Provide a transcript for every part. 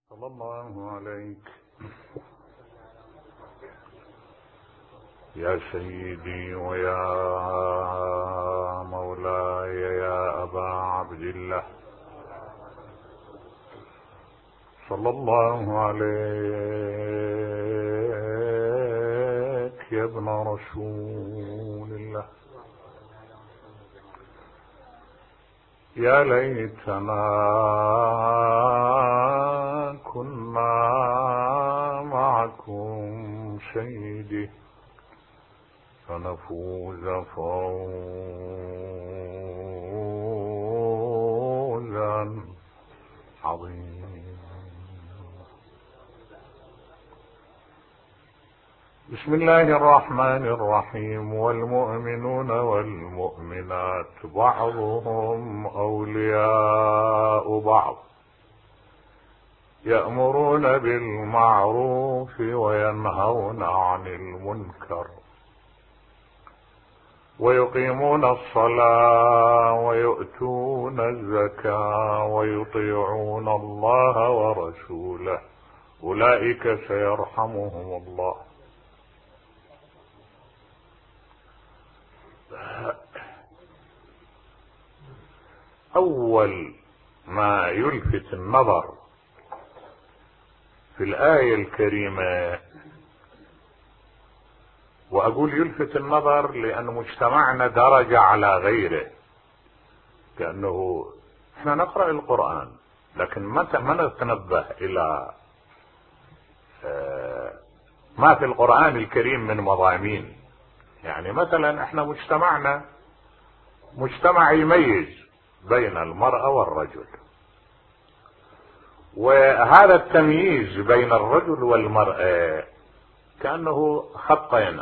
صلى الله عليك يا سيدي ويا مولاي يا أبا عبد الله، صلى الله عليك يا ابن رسول الله. يا ليتنا كنا معكم سيدي فنفوز فوزا عظيما. بسم الله الرحمن الرحيم. والمؤمنون والمؤمنات بعضهم أولياء بعض يأمرون بالمعروف وينهون عن المنكر ويقيمون الصلاة ويؤتون الزكاة ويطيعون الله ورسوله أولئك سيرحمهم الله. أول ما يلفت النظر في الآية الكريمة، وأقول يلفت النظر لأن مجتمعنا درج على غيره، كأنه احنا نقرأ القرآن لكن ما نتنبه إلى ما في القرآن الكريم من مضامين. يعني مثلا احنا مجتمعنا مجتمع يميز بين المرأة والرجل، وهذا التمييز بين الرجل والمرأة كأنه خطين،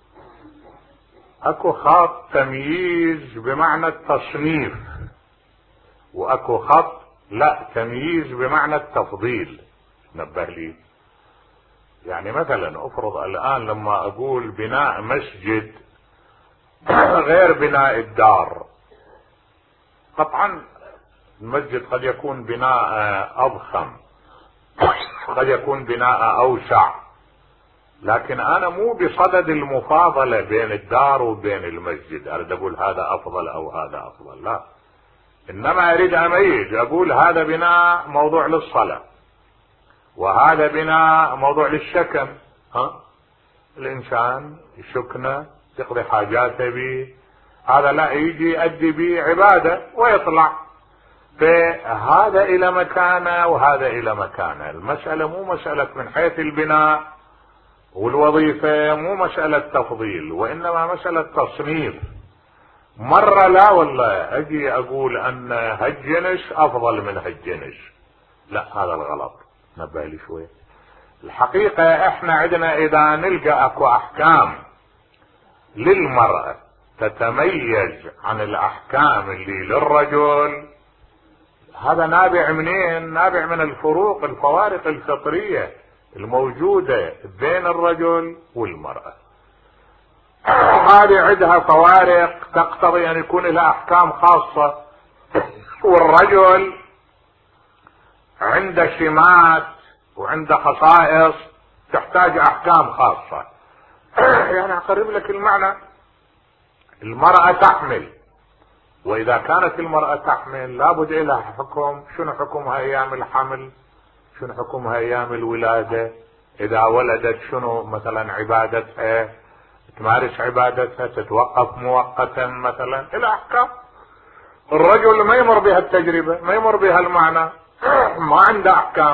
اكو خط تمييز بمعنى التصنيف، واكو خط لا تمييز بمعنى التفضيل. نبه لي، يعني مثلا افرض الان لما اقول بناء مسجد غير بناء الدار، قطعا المسجد قد يكون بناء اضخم، قد يكون بناء اوسع، لكن انا مو بصدد المفاضلة بين الدار وبين المسجد، اريد اقول هذا افضل او هذا افضل، لا، انما اريد اميز، اقول هذا بناء موضوع للصلاة وهذا بناء موضوع للسكن. الانسان يسكنه يقضي حاجاته به، هذا لا يجي يؤدي به عبادة ويطلع، فهذا الى مكانه وهذا الى مكانه. المسألة مو مسألة من حيث البناء والوظيفة، مو مسألة تفضيل، وانما مسألة تصنيف. مرة لا والله اجي اقول ان هالجنس افضل من هالجنس، لا، هذا الغلط. نبه لي شوية. الحقيقة احنا عندنا اذا نلقى اكو احكام للمرأة تتميز عن الاحكام اللي للرجل، هذا نابع منين؟ نابع من الفوارق الفطرية الموجودة بين الرجل والمرأة. هذه عندها فوارق تقتضي ان يكون لها احكام خاصة، والرجل عنده سمات وعنده خصائص تحتاج احكام خاصة. يعني اقرب لك المعنى، المرأة تحمل، واذا كانت المرأة تحمل لابد لها حكم. شنو حكمها ايام الحمل؟ شنو حكمها ايام الولادة؟ اذا ولدت شنو مثلا عبادتها؟ تمارس عبادتها، تتوقف مؤقتا مثلا، الى احكام. الرجل ما يمر بها التجربة، ما يمر بها المعنى، ما عنده احكام،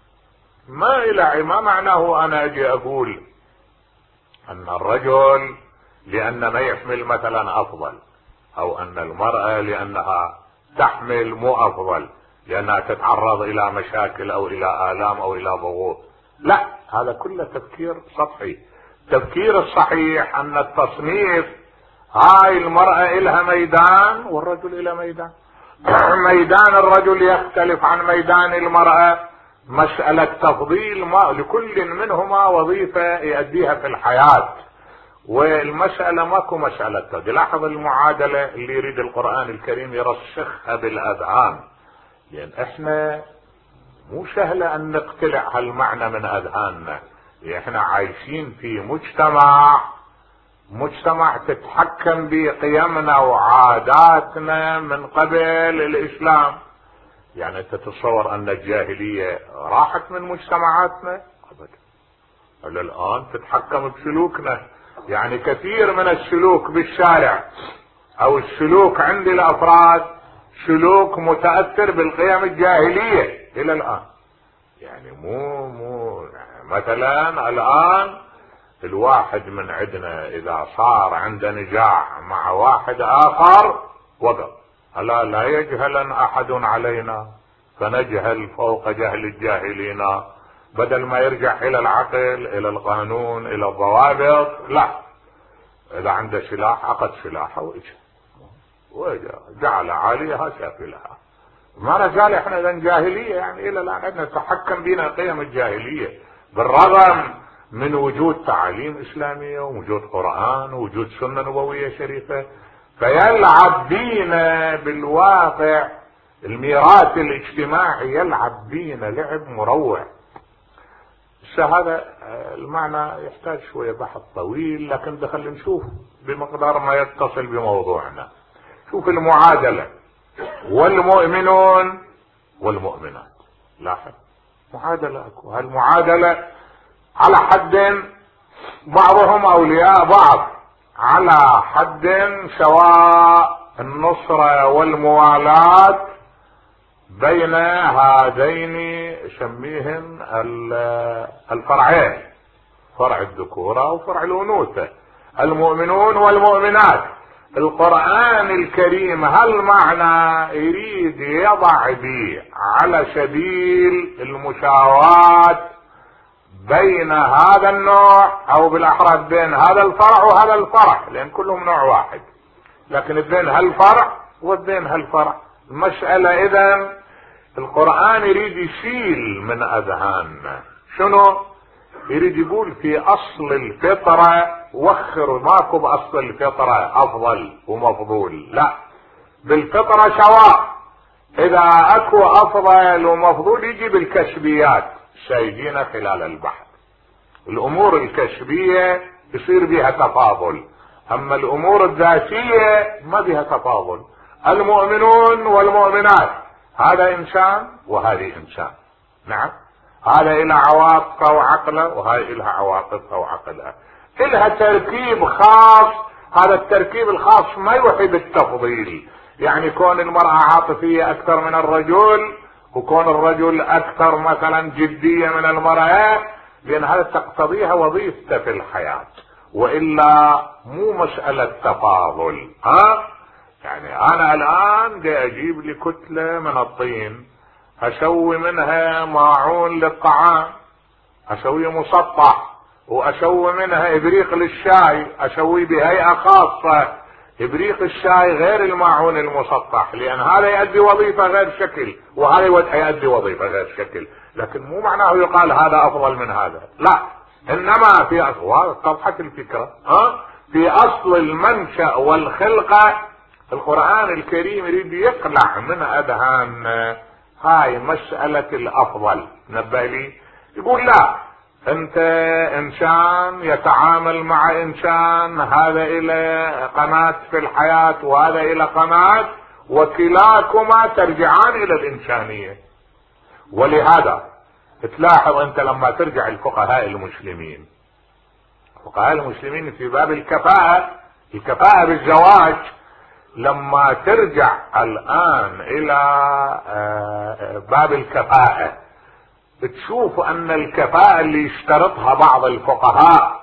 ما معناه انا اجي اقول ان الرجل لان ما يحمل مثلا افضل، او ان المرأة لانها تحمل مو افضل لانها تتعرض الى مشاكل او الى الام او الى ضغوط. لا، هذا كله تفكير سطحي. التفكير الصحيح ان التصنيف، هاي المرأة الها ميدان والرجل الى ميدان. ميدان الرجل يختلف عن ميدان المرأة، مسألة تفضيل، ما لكل منهما وظيفة يؤديها في الحياة، والمسألة ماكو مسألة تفضيل. لاحظ المعادلة اللي يريد القرآن الكريم يرسخها بالأذهان، لأن احنا مو سهلة ان نقتلع هالمعنى من اذهاننا. احنا عايشين في مجتمع تتحكم بقيمنا وعاداتنا من قبل الاسلام. يعني انت تتصور ان الجاهلية راحت من مجتمعاتنا؟ ابدا. الان تتحكم بسلوكنا. يعني كثير من السلوك بالشارع او السلوك عند الافراد سلوك متأثر بالقيم الجاهلية الى الان. يعني مو يعني مثلا الان الواحد من عندنا اذا صار عنده نزاع مع واحد اخر وقف، الا لا يجهلن احد علينا فنجهل فوق جهل الجاهلين. بدل ما يرجع الى العقل الى القانون الى الضوابط، لا، اذا عنده سلاح اخذ سلاحه وجعل عاليها سافلها. ما نزال احنا اذا جاهلية، يعني الى الان عندنا تحكم بنا قيم الجاهلية بالرغم من وجود تعاليم اسلامية ووجود قرآن ووجود سنة نبوية شريفة. فيلعب بينا بالواقع الميراث الاجتماعي، يلعب بينا لعب مروع. هذا المعنى يحتاج شوية بحث طويل، لكن دخل نشوف بمقدار ما يتصل بموضوعنا. شوف المعادلة، والمؤمنون والمؤمنات. لاحظ معادلة اكو، هالمعادلة على حد بعضهم اولياء بعض، على حد سواء النصرة والموالاة بين هذين سميهم الفرعين، فرع الذكورة وفرع الانوثة، المؤمنون والمؤمنات. القرآن الكريم هالمعنى يريد يضع به على سبيل المساواة بين هذا النوع او بالاحرى بين هذا الفرع وهذا الفرع، لان كلهم نوع واحد، لكن بين هالفرع وبين هالفرع. المسألة اذا القرآن يريد يشيل من اذهاننا شنو؟ يريد يقول في اصل الفطرة وخر، ماكو باصل الفطرة افضل ومفضول، لا، بالفطرة سواء. اذا اكو افضل ومفضول يجي بالكسبيات سيجينا خلال البحث. الامور الكسبية يصير بها تفاضل، اما الامور الذاتية ما بها تفاضل. المؤمنون والمؤمنات، هذا انسان وهذه انسان، نعم، هذا إلى عواطفه وعقله وهذا إلها عواطفها وعقلها، إلها تركيب خاص. هذا التركيب الخاص ما يوحي بالتفضيل، يعني كون المرأة عاطفية أكثر من الرجل وكون الرجل أكثر مثلا جدية من المرأة، لأن هذا تقتضيها وظيفته في الحياة، وإلا مو مسألة تفاضل. يعني أنا الآن جاي أجيب لي كتلة من الطين، اسوي منها ماعون للطعام، اسوي مسطح، واسوي منها ابريق للشاي، اسوي بهيئة خاصة. ابريق الشاي غير الماعون المسطح، لان هذا يؤدي وظيفة غير شكل وهذا يؤدي وظيفة غير شكل، لكن مو معناه يقال هذا افضل من هذا، لا، انما في اصل طرحة الفكرة في اصل المنشأ والخلقة. القرآن الكريم يريد يقلع من اذهان هاي مسألة الافضل. نبه لي يقول لا، انت انسان يتعامل مع انسان، هذا الى قناة في الحياة وهذا الى قناة، وكلاكما ترجعان الى الانسانية. ولهذا تلاحظ انت لما ترجع الفقهاء المسلمين في باب الكفاءة بالزواج، لما ترجع الان الى باب الكفاءة تشوف ان الكفاءة اللي يشترطها بعض الفقهاء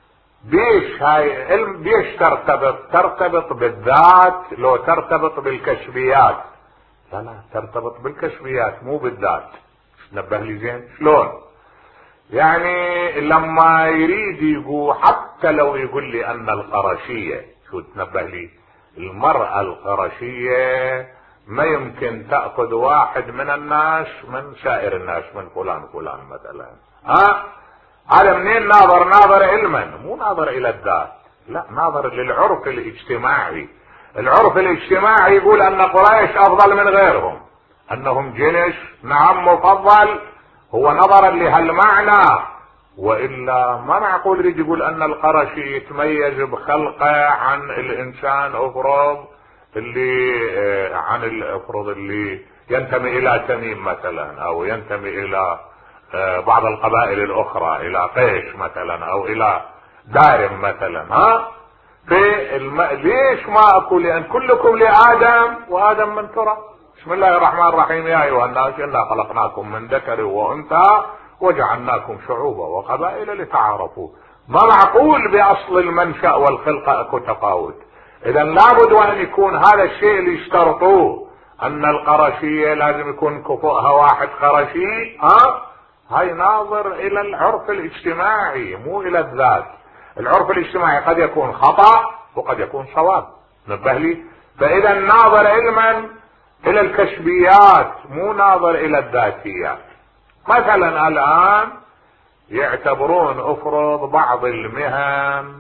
بيش ترتبط بالذات، لو ترتبط بالكشفيات. لا، ترتبط بالكشفيات مو بالذات. نبه لي زين شلون؟ يعني لما يريد يقول، حتى لو يقول لي ان القرشية، شو تنبه لي، المرأة القرشية ما يمكن تأخذ واحد من الناس من سائر الناس، من فلان مثلا. هذا منين ناظر علما، مو ناظر الى الذات، لا، ناظر للعرف الاجتماعي. العرف الاجتماعي يقول ان قريش افضل من غيرهم، انهم جنس نعم مفضل، هو نظرا لهالمعنى، والا ما معقول يجي يقول ان القرشي يتميز بخلقه عن الانسان افرض اللي ينتمي الى تميم مثلا، او ينتمي الى بعض القبائل الاخرى، الى قيش مثلا، او الى دارم مثلا. ليش ما اقول؟ لان كلكم لادم وادم من تراب. بسم الله الرحمن الرحيم. يا ايها الناس انا خلقناكم من ذكر وانثى وجعلناكم شعوبا وقبائل لتعارفوا. ما معقول باصل المنشأ والخلقة اكو تفاوت. اذا لابد ان يكون هذا الشيء اللي اشترطوه، ان القرشية لازم يكون كفؤها واحد قرشي. هاي ناظر الى العرف الاجتماعي مو الى الذات. العرف الاجتماعي قد يكون خطأ وقد يكون صواب، نبه لي. فاذا ناظر علما الى الكشفيات مو ناظر الى الذاتيات. مثلا الان يعتبرون افرض بعض المهن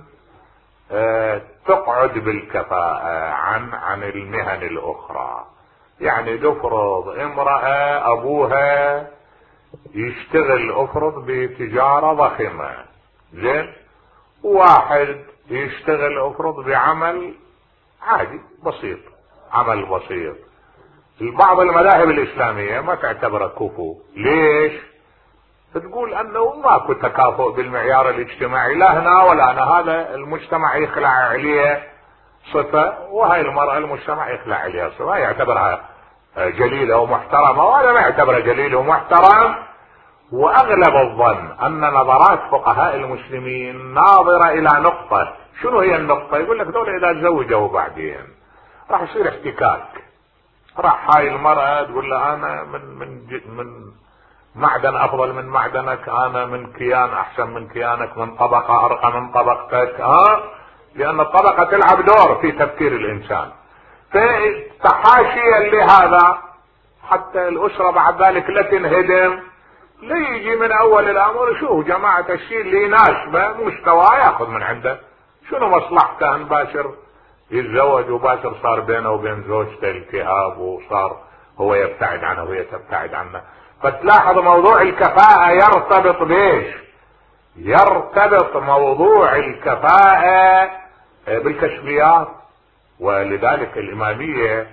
تقعد بالكفاءة عن المهن الاخرى. يعني تفرض امرأة ابوها يشتغل افرض بتجارة ضخمة، زين، واحد يشتغل افرض بعمل عادي بسيط، عمل بسيط. بعض المذاهب الاسلامية ما تعتبره كفو. ليش؟ تقول انه ماكو تكافؤ بالمعيار الاجتماعي، لا هنا ولا هنا. هذا المجتمع يخلع عليه صفة، وهي المرأة المجتمع يخلع عليها صفة، يعتبرها جليلة ومحترمة، وهذا ما يعتبره جليل ومحترم. واغلب الظن ان نظرات فقهاء المسلمين ناظرة الى نقطة. شنو هي النقطة؟ يقول لك دول اذا تزوجوا بعدين راح يصير احتكاك. راح هاي المرأة تقول له انا من معدن افضل من معدنك، انا من كيان احسن من كيانك، من طبقة ارقى من طبقتك. لان الطبقة تلعب دور في تفكير الانسان. فتحاشيا لهذا حتى الاسرة بعد ذلك لا تنهدم، لا يجي من اول الامر شوف جماعة الشيء اللي يناسبه مستوى ياخذ من عنده. شنو مصلحته ان باشر يتزوج وباشر صار بينه وبين زوجته التهاب، وصار هو يبتعد عنه وهي تبتعد عنه. فتلاحظ موضوع الكفاءة يرتبط بيش؟ يرتبط موضوع الكفاءة بالكشفيات. ولذلك الامامية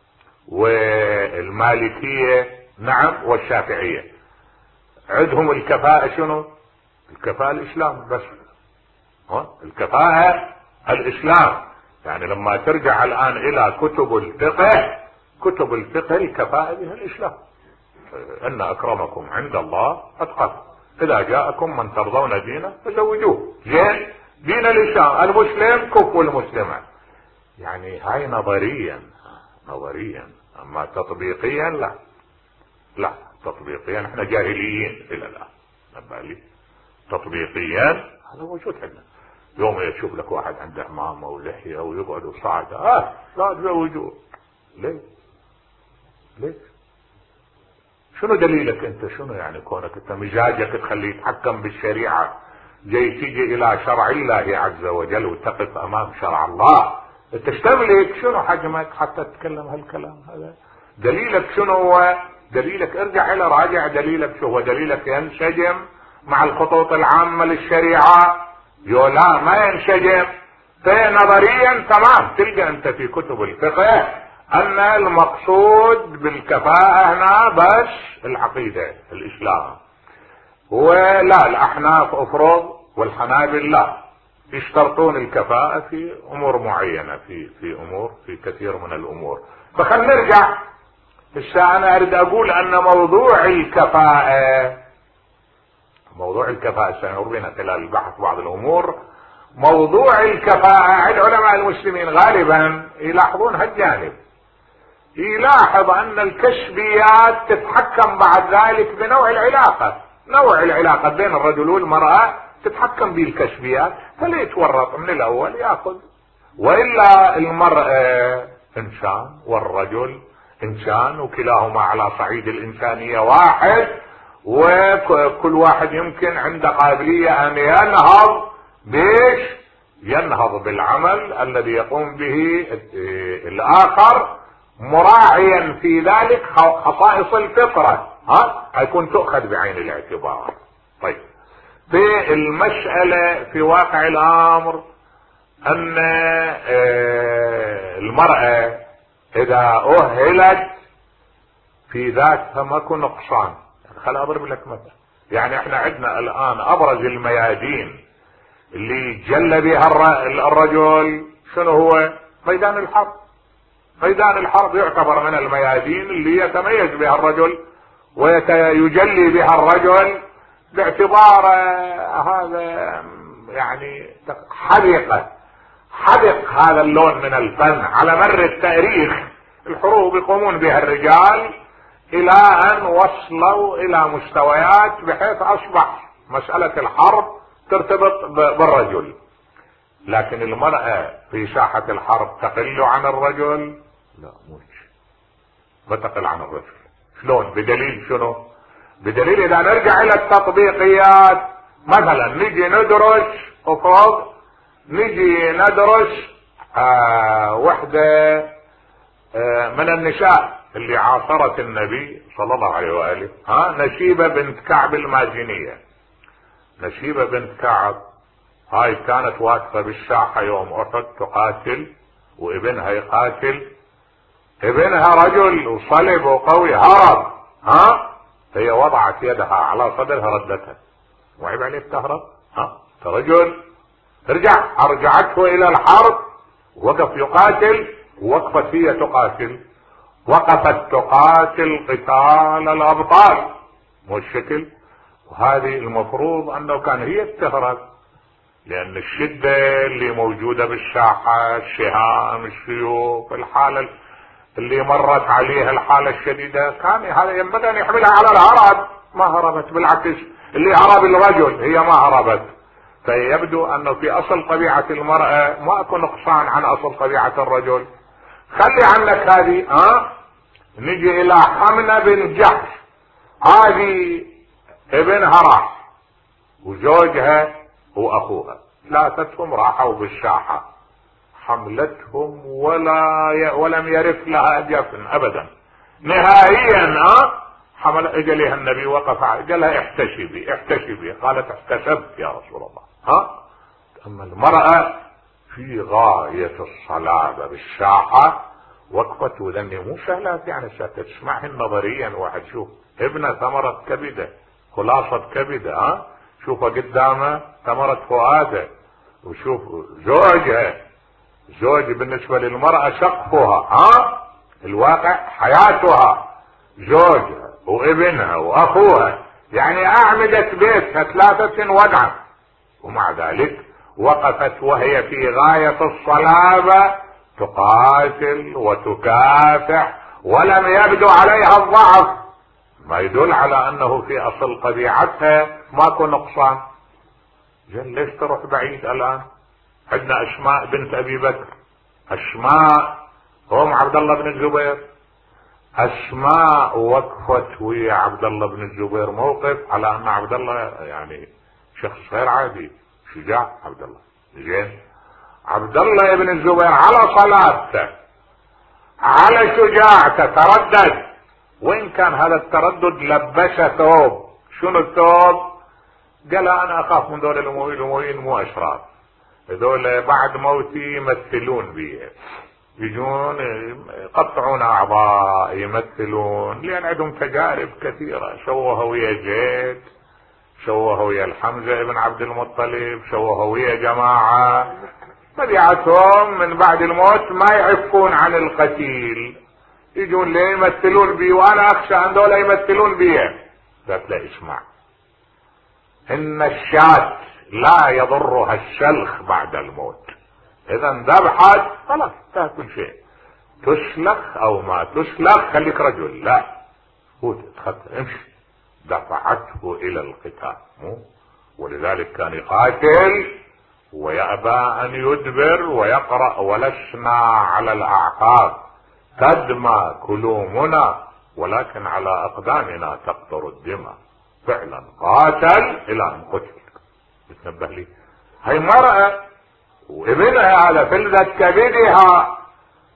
والمالكية نعم والشافعية عندهم الكفاءة شنو؟ الكفاءة الاسلام بس. الكفاءة الاسلام. يعني لما ترجع الان الى كتب الفقه، كتب الفقه الكفاءة بها الاسلام. ان اكرمكم عند الله اتقاكم، اذا جاءكم من ترضون دينه فزوجوه. زين، دين الاسلام المسلم كفو المسلمة. يعني هاي نظريا، اما تطبيقيا لا تطبيقيا احنا جاهليين الى الان. نبالي تطبيقيا هذا موجود عندنا. يوم يشوف لك واحد عنده عمامة ولحية ويقعد وصاعد لا تزوجوه. ليه؟ شنو دليلك انت؟ شنو يعني كونك انت مزاجك تخليه يتحكم بالشريعة، جاي تيجي الى شرع الله عز وجل وتقف امام شرع الله، انت تملك شنو حجمك حتى تتكلم هالكلام هذا؟ دليلك شنو هو؟ دليلك ارجع الى راجع دليلك شو هو. دليلك ينسجم مع الخطوط العامة للشريعة؟ لا ما ينسجم. فنظريا تمام تلقى انت في كتب الفقه ان المقصود بالكفاءة هنا بس العقيدة الاسلام. ولا الاحناف افرض والحنابل لا، يشترطون الكفاءة في امور معينة، في كثير من الامور. فخلنا نرجع. هسه انا اريد اقول ان موضوع الكفاءة سنمر بنا خلال البحث بعض الامور. موضوع الكفاءة عند علماء المسلمين غالبا يلاحظون هالجانب. يلاحظ ان الكشفيات تتحكم بعد ذلك بنوع العلاقة. نوع العلاقة بين الرجل والمرأة تتحكم بالكشفيات، فلا يتورط من الاول ياخذ. والا المرأة انسان والرجل انسان، وكلاهما على صعيد الانسانية واحد، وكل واحد يمكن عنده قابلية ان ينهض بالعمل الذي يقوم به الاخر، مراعيا في ذلك خصائص الفطرة، هيكون تؤخذ بعين الاعتبار. طيب في المسألة في واقع الامر ان المرأة اذا اهلت في ذاتها ماكو نقصان. خل اضرب لك مثل، يعني احنا عندنا الان ابرز الميادين اللي جل بها الرجل شنو هو؟ ميدان الحرب. ميدان الحرب يعتبر من الميادين اللي يتميز بها الرجل ويجلي بها الرجل باعتبار هذا يعني حدق هذا اللون من الفن على مر التاريخ. الحروب يقومون بها الرجال الى ان وصلوا الى مستويات بحيث اصبح مسألة الحرب ترتبط بالرجل، لكن المرأة في ساحة الحرب تقل عن الرجل؟ لا، مش ما تقل عن الرجل. شلون؟ بدليل شنو؟ بدليل اذا نرجع الى التطبيقيات، مثلا نجي ندرس افرض نجي ندرس وحدة من النساء اللي عاصرت النبي صلى الله عليه وآله، نشيبة بنت كعب المازنية. نشيبة بنت كعب هاي كانت واقفة بالساحة يوم احد تقاتل وابنها يقاتل. ابنها رجل وصلب وقوي هرب، هي وضعت يدها على صدرها ردتها. وعيب عليك تهرب؟ رجل رجعته الى الحرب، وقف يقاتل، ووقفت هي تقاتل، وقفت تقاتل قتال الابطال. مو الشكل؟ وهذه المفروض انه كان هي تهرب، لان الشدة اللي موجودة بالساحة، السهام، السيوف، الحالة اللي مرت عليها الحالة الشديدة، كان هذا ينبغي ان يحملها على الهرب. ما هربت، بالعكس اللي هرب الرجل، هي ما هربت. فيبدو انه في اصل طبيعة المرأة ما اكو نقصان عن اصل طبيعة الرجل. خلي عنك هذه. نجي الى حمنة بن جحش، هذه ابنها راح وزوجها واخوها، ثلاثتهم راحوا بالساحة، حملتهم ولم يرث لها جفن ابدا نهائيا. حمل اجلها النبي وقف، قال لها احتشبي. قالت احتسبت يا رسول الله. اما المرأة في غاية الصلابة بالساحة وقفت، وذني مو سهلات يعني ستسمعهن نظريا. واحد شوف ابنه ثمرة كبدة، خلاصة كبدة، شوفها قدامه ثمرة فؤاده، وشوف زوجها. زوج بالنسبة للمرأة سقفها، الواقع حياتها، زوجها وابنها واخوها، يعني اعمدة بيتها ثلاثة وضعا، ومع ذلك وقفت وهي في غاية الصلابة تقاتل وتكافح، ولم يبدو عليها الضعف، ما يدل على انه في اصل طبيعتها ماكو نقصان. زين ليش تروح بعيد الان؟ عندنا اسماء بنت ابي بكر، اسماء ام عبد الله بن الزبير. اسماء وقفت ويا عبد الله بن الزبير موقف على ان عبد الله يعني شخص غير عادي، شجاع عبد الله. زين عبد الله بن الزبير على صلابته، على شجاعته، تردد، وين كان هذا التردد لبسه ثوب. شنو الثوب؟ قال انا اخاف من دول الامويين مو اشرار، هذول بعد موتي يمثلون بي، يجون يقطعون اعضاء، يمثلون، لان عندهم تجارب كثيرة. شوهوا ويا زيد، شوهوا ويا الحمزة ابن عبد المطلب، شوهوا ويا جماعة، مبيعتهم من بعد الموت ما يعفون عن القتيل، يجون ليه يمثلون بي، وانا اخشى ان دول يمثلون بي. قالت لا اسمع، ان الشاة لا يضرها الشلخ بعد الموت، اذا ذبحت خلاص تاكل شيء، تسلخ او ما تسلخ خليك رجل، لا فوت امشي. دفعته الى القتال، ولذلك كان يقاتل ويأبى ان يدبر ويقرأ ولسنا على الاعقاب تدمى كلومنا ولكن على اقدامنا تقطر الدماء. فعلا قاتل الى ان قتل. بتنبه لي هاي مرأة وابنها هذا فلذة كبدها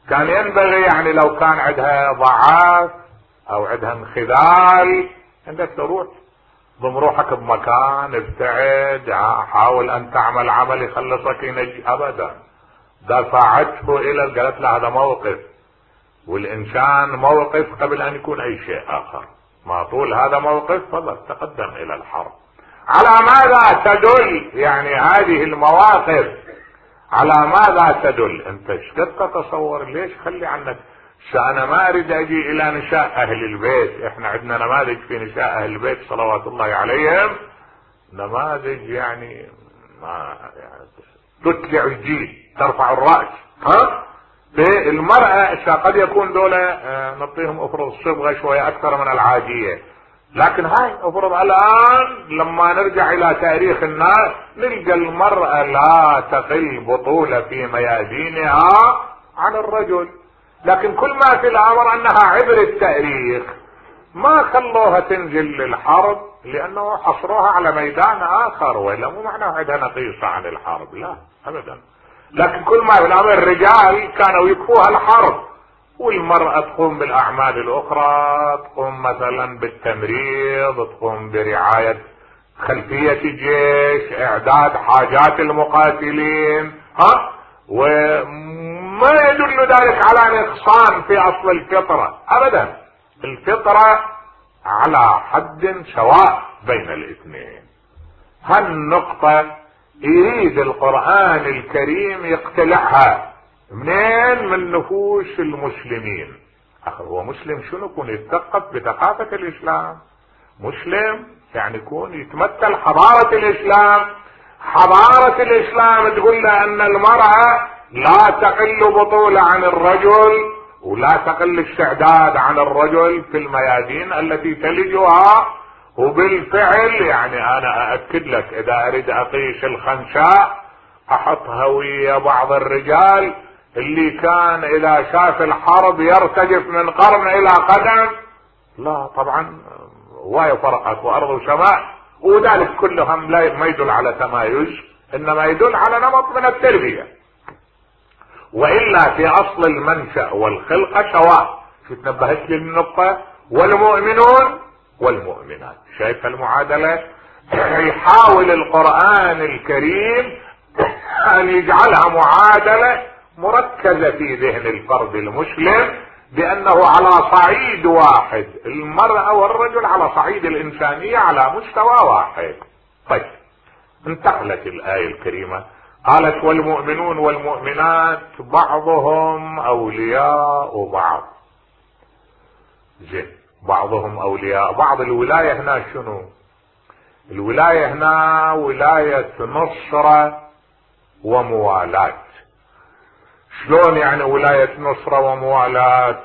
كان ينبغي يعني لو كان عندها ضعف او عندها انخذال انك تروح ضم روحك بمكان ابتعد، حاول ان تعمل عمل يخلصك ينجي. ابدا، دفعته الى، قالت له هذا موقف، والانسان موقف قبل ان يكون اي شيء اخر. ما طول هذا موقف فضل تقدم الى الحرب. على ماذا تدل يعني هذه المواقف؟ على ماذا تدل؟ انت ايش تتصور؟ ليش خلي عنك؟ انا ما اريد اجي الى نساء اهل البيت، احنا عندنا نماذج في نساء اهل البيت صلوات الله عليهم، نماذج يعني ما يعني تتلع الجيل ترفع الراس. ها المرأة قد يكون دولة نعطيهم افرض صبغة شوية اكثر من العادية، لكن هاي افرض الان لما نرجع الى تاريخ الناس نلقى المرأة لا تقل بطولة في ميادينها عن الرجل. لكن كل ما في الامر انها عبر التاريخ ما خلوها تنزل للحرب لانه حصروها على ميدان اخر، ولا مو معناه عندها نقيصة عن الحرب، لا ابدا. لكن كل ما في الامر الرجال كانوا يكفوها الحرب، والمرأة تقوم بالاعمال الاخرى، تقوم مثلا بالتمريض، تقوم برعاية خلفية الجيش، اعداد حاجات المقاتلين. وما يدل ذلك على نقصان في اصل الفطرة ابدا، الفطرة على حد سواء بين الاثنين. هالنقطة يريد القرآن الكريم يقتلعها منين؟ من نفوس المسلمين. هو مسلم شنو؟ يكون يتثقف بثقافة الاسلام، مسلم يعني يكون يتمثل حضارة الاسلام. حضارة الاسلام تقول له ان المرأة لا تقل بطولة عن الرجل ولا تقل استعداد عن الرجل في الميادين التي تلجها. وبالفعل يعني انا ااكد لك اذا اريد اقيس الخنساء احطها ويا بعض الرجال اللي كان اذا شاف الحرب يرتجف من قرن الى قدم، لا طبعا وايا فرقت وارض وسماء، وذلك كلهم ما يدل على تمايز، انما يدل على نمط من التربية. والا في اصل المنشأ والخلقة سواء. شو تنبهت لي النقطة؟ والمؤمنون والمؤمنات. شايف المعادلة؟ يحاول القرآن الكريم ان يجعلها معادلة مركزة في ذهن الفرد المسلم، بانه على صعيد واحد، المرأة والرجل على صعيد الانسانية على مستوى واحد. طيب انتقلت الآية الكريمة قالت والمؤمنون والمؤمنات بعضهم اولياء بعض. زين، بعضهم اولياء بعض. الولاية هنا شنو؟ الولاية هنا ولاية نصرة وموالاة. شلون يعني ولاية نصرة وموالاة؟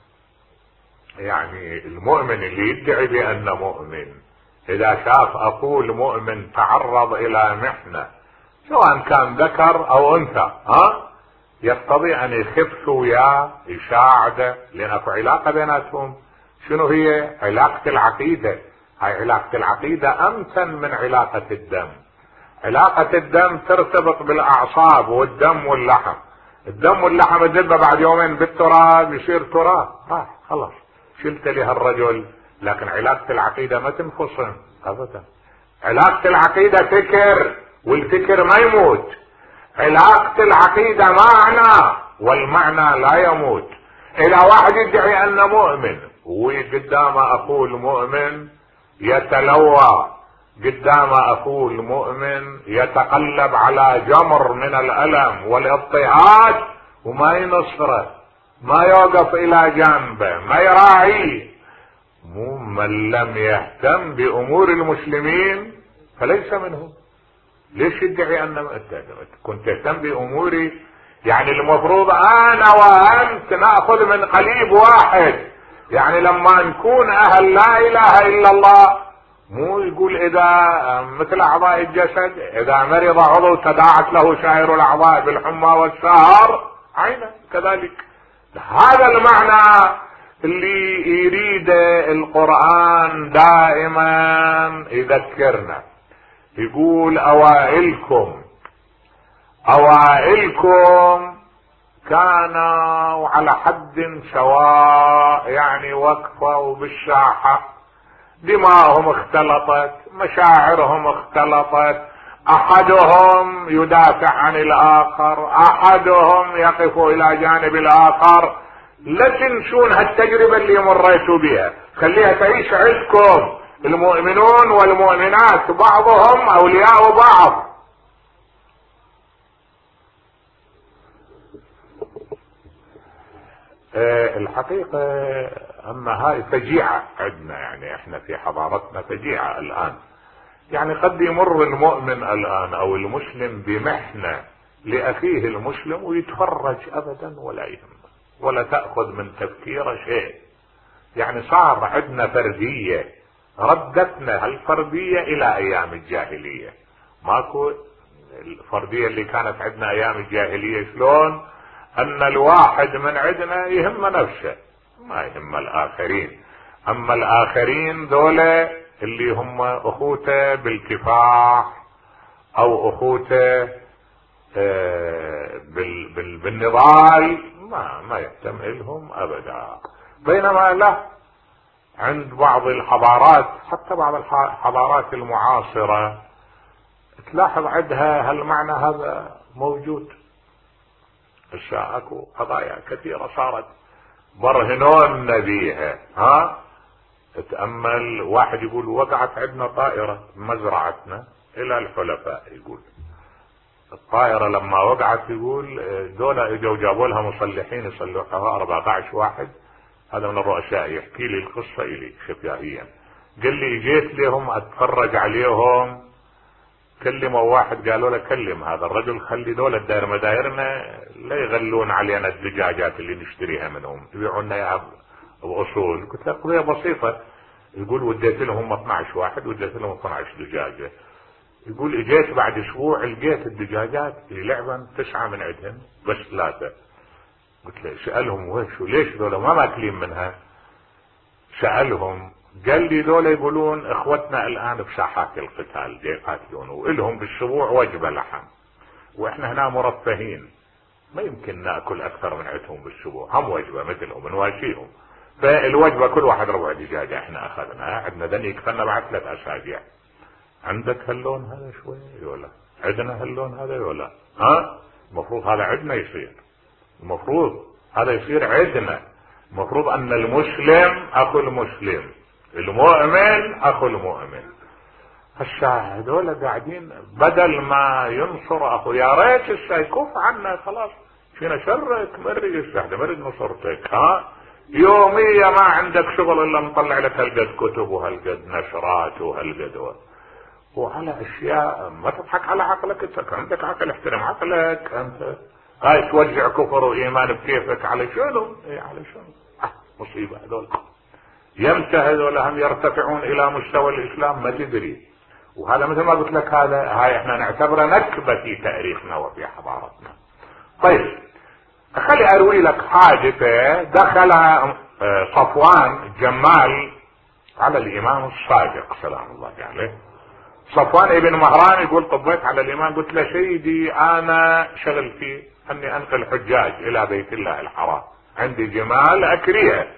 يعني المؤمن اللي يدعي بأنه مؤمن اذا شاف اخوه المؤمن تعرض الى محنة سواء كان ذكر او انثى، يقتضي ان يخف وياه يساعده، لان اكو علاقة بيناتهم. شنو هي؟ علاقة العقيدة. هاي علاقة العقيدة امتن من علاقة الدم. علاقة الدم ترتبط بالاعصاب والدم واللحم. الدم واللحم يذبه بعد يومين بالتراب يصير تراب، راح خلاص شلت لها الرجل. لكن علاقة العقيدة ما تنفصل ابدا. علاقة العقيدة فكر، والفكر ما يموت. علاقة العقيدة معنى، والمعنى لا يموت. اذا واحد يدعي انه مؤمن وقدام اخوه المؤمن يتلوى، قدام اخوه المؤمن يتقلب على جمر من الالم والاضطهاد وما ينصره، ما يوقف الى جانبه، ما يراعيه، من لم يهتم بامور المسلمين فليس منهم. ليش يدعي ان كنت تهتم باموري؟ يعني المفروض انا وانت ناخذ من قليب واحد. يعني لما نكون اهل لا اله الا الله، مو يقول اذا مثل اعضاء الجسد اذا مرض عضو تداعت له سائر الاعضاء بالحمى والسهر عينا كذلك. هذا المعنى اللي يريد القرآن دائما يذكرنا. يقول اوائلكم كانوا على حد سواء، يعني وقفوا بالساحة، دماؤهم اختلطت، مشاعرهم اختلطت، احدهم يدافع عن الاخر، احدهم يقف الى جانب الاخر. لا تنسون هالتجربة اللي مريتوا بها، خليها تعيش عندكم. المؤمنون والمؤمنات بعضهم اولياء بعض. الحقيقة اما هاي فجيعة عندنا، يعني احنا في حضارتنا فجيعة الان. يعني قد يمر المؤمن الان او المسلم بمحنة لاخيه المسلم ويتفرج ابدا ولا يهم، ولا تأخذ من تفكيره شيء. يعني صار عندنا فردية، ردتنا هالفردية الى ايام الجاهلية. ماكو الفردية اللي كانت عندنا ايام الجاهلية، شلون ان الواحد من عندنا يهم نفسه ما يهم الاخرين. اما الاخرين ذولا اللي هم اخوته بالكفاح او اخوته بالنضال ما يهتم لهم ابدا. بينما لا، عند بعض الحضارات، حتى بعض الحضارات المعاصرة، تلاحظ عندها هالمعنى هذا موجود. هسه اكو قضايا كثيرة صارت برهنون بيها. تأمل واحد يقول وقعت عندنا طائرة بمزرعتنا الى الحلفاء، يقول الطائرة لما وقعت يقول دول اجوا جابوا لها مصلحين يصلحوها 14 واحد. هذا من الرؤساء يحكي لي القصة الي خفيائيا. قال لي اجيت لهم اتفرج عليهم، كلموا واحد قالوا له كلم هذا الرجل، خلي دول الدائر مدايرنا لا يغلون علينا الدجاجات اللي نشتريها منهم، يبيعوا لنا اياها باصول. قلت له قضية بسيطة. يقول وديت لهم 12 واحد، وديت لهم 12 دجاجة. يقول اجيت بعد اسبوع لقيت الدجاجات اللي لعبا 9 من عندهم بس 3. قلت له سألهم ويش ليش دول ما ماكلين منها؟ سألهم قال لي دول يقولون اخوتنا الان بساحات القتال يقاتلون والهم بالاسبوع وجبة لحم، واحنا هنا مرفهين ما يمكن ناكل اكثر من عندهم بالاسبوع، هم وجبة مثلهم نواشيهم. فالوجبة كل واحد ربع دجاجة احنا اخذناها، عندنا ذن يكفلنا بعد 3 اسابيع. عندك هاللون هذا شوي ولا عندنا هاللون هذا ولا المفروض هذا عندنا يصير، المفروض هذا يصير عندنا. المفروض ان المسلم اخو المسلم، المؤمن اخو المؤمن. هسه هذول قاعدين بدل ما ينصر اخو، يا ريت هسه يكف عنا خلاص، فينا شرك مري السحده مري نصرتك. يوميا ما عندك شغل الا مطلع لك هالقد كتب وهالقد نشرات وهالقد وعلى اشياء ما تضحك على عقلك. انت عندك عقل، احترم عقلك. انت هاي توزع كفر وايمان بكيفك على شنو؟ على شنو؟ مصيبة. هذول يمتى هذول هم يرتفعون الى مستوى الاسلام ما تدري. وهذا مثل ما قلت لك هاي احنا نعتبره نكبة في تاريخنا وفي حضارتنا. طيب خلي اروي لك حادثة. دخل صفوان جمال على الامام الصادق سلام الله عليه. صفوان ابن مهران يقول طبيت على الامام قلت له سيدي انا شغل في اني انقل حجاج الى بيت الله الحرام، عندي جمال اكريها،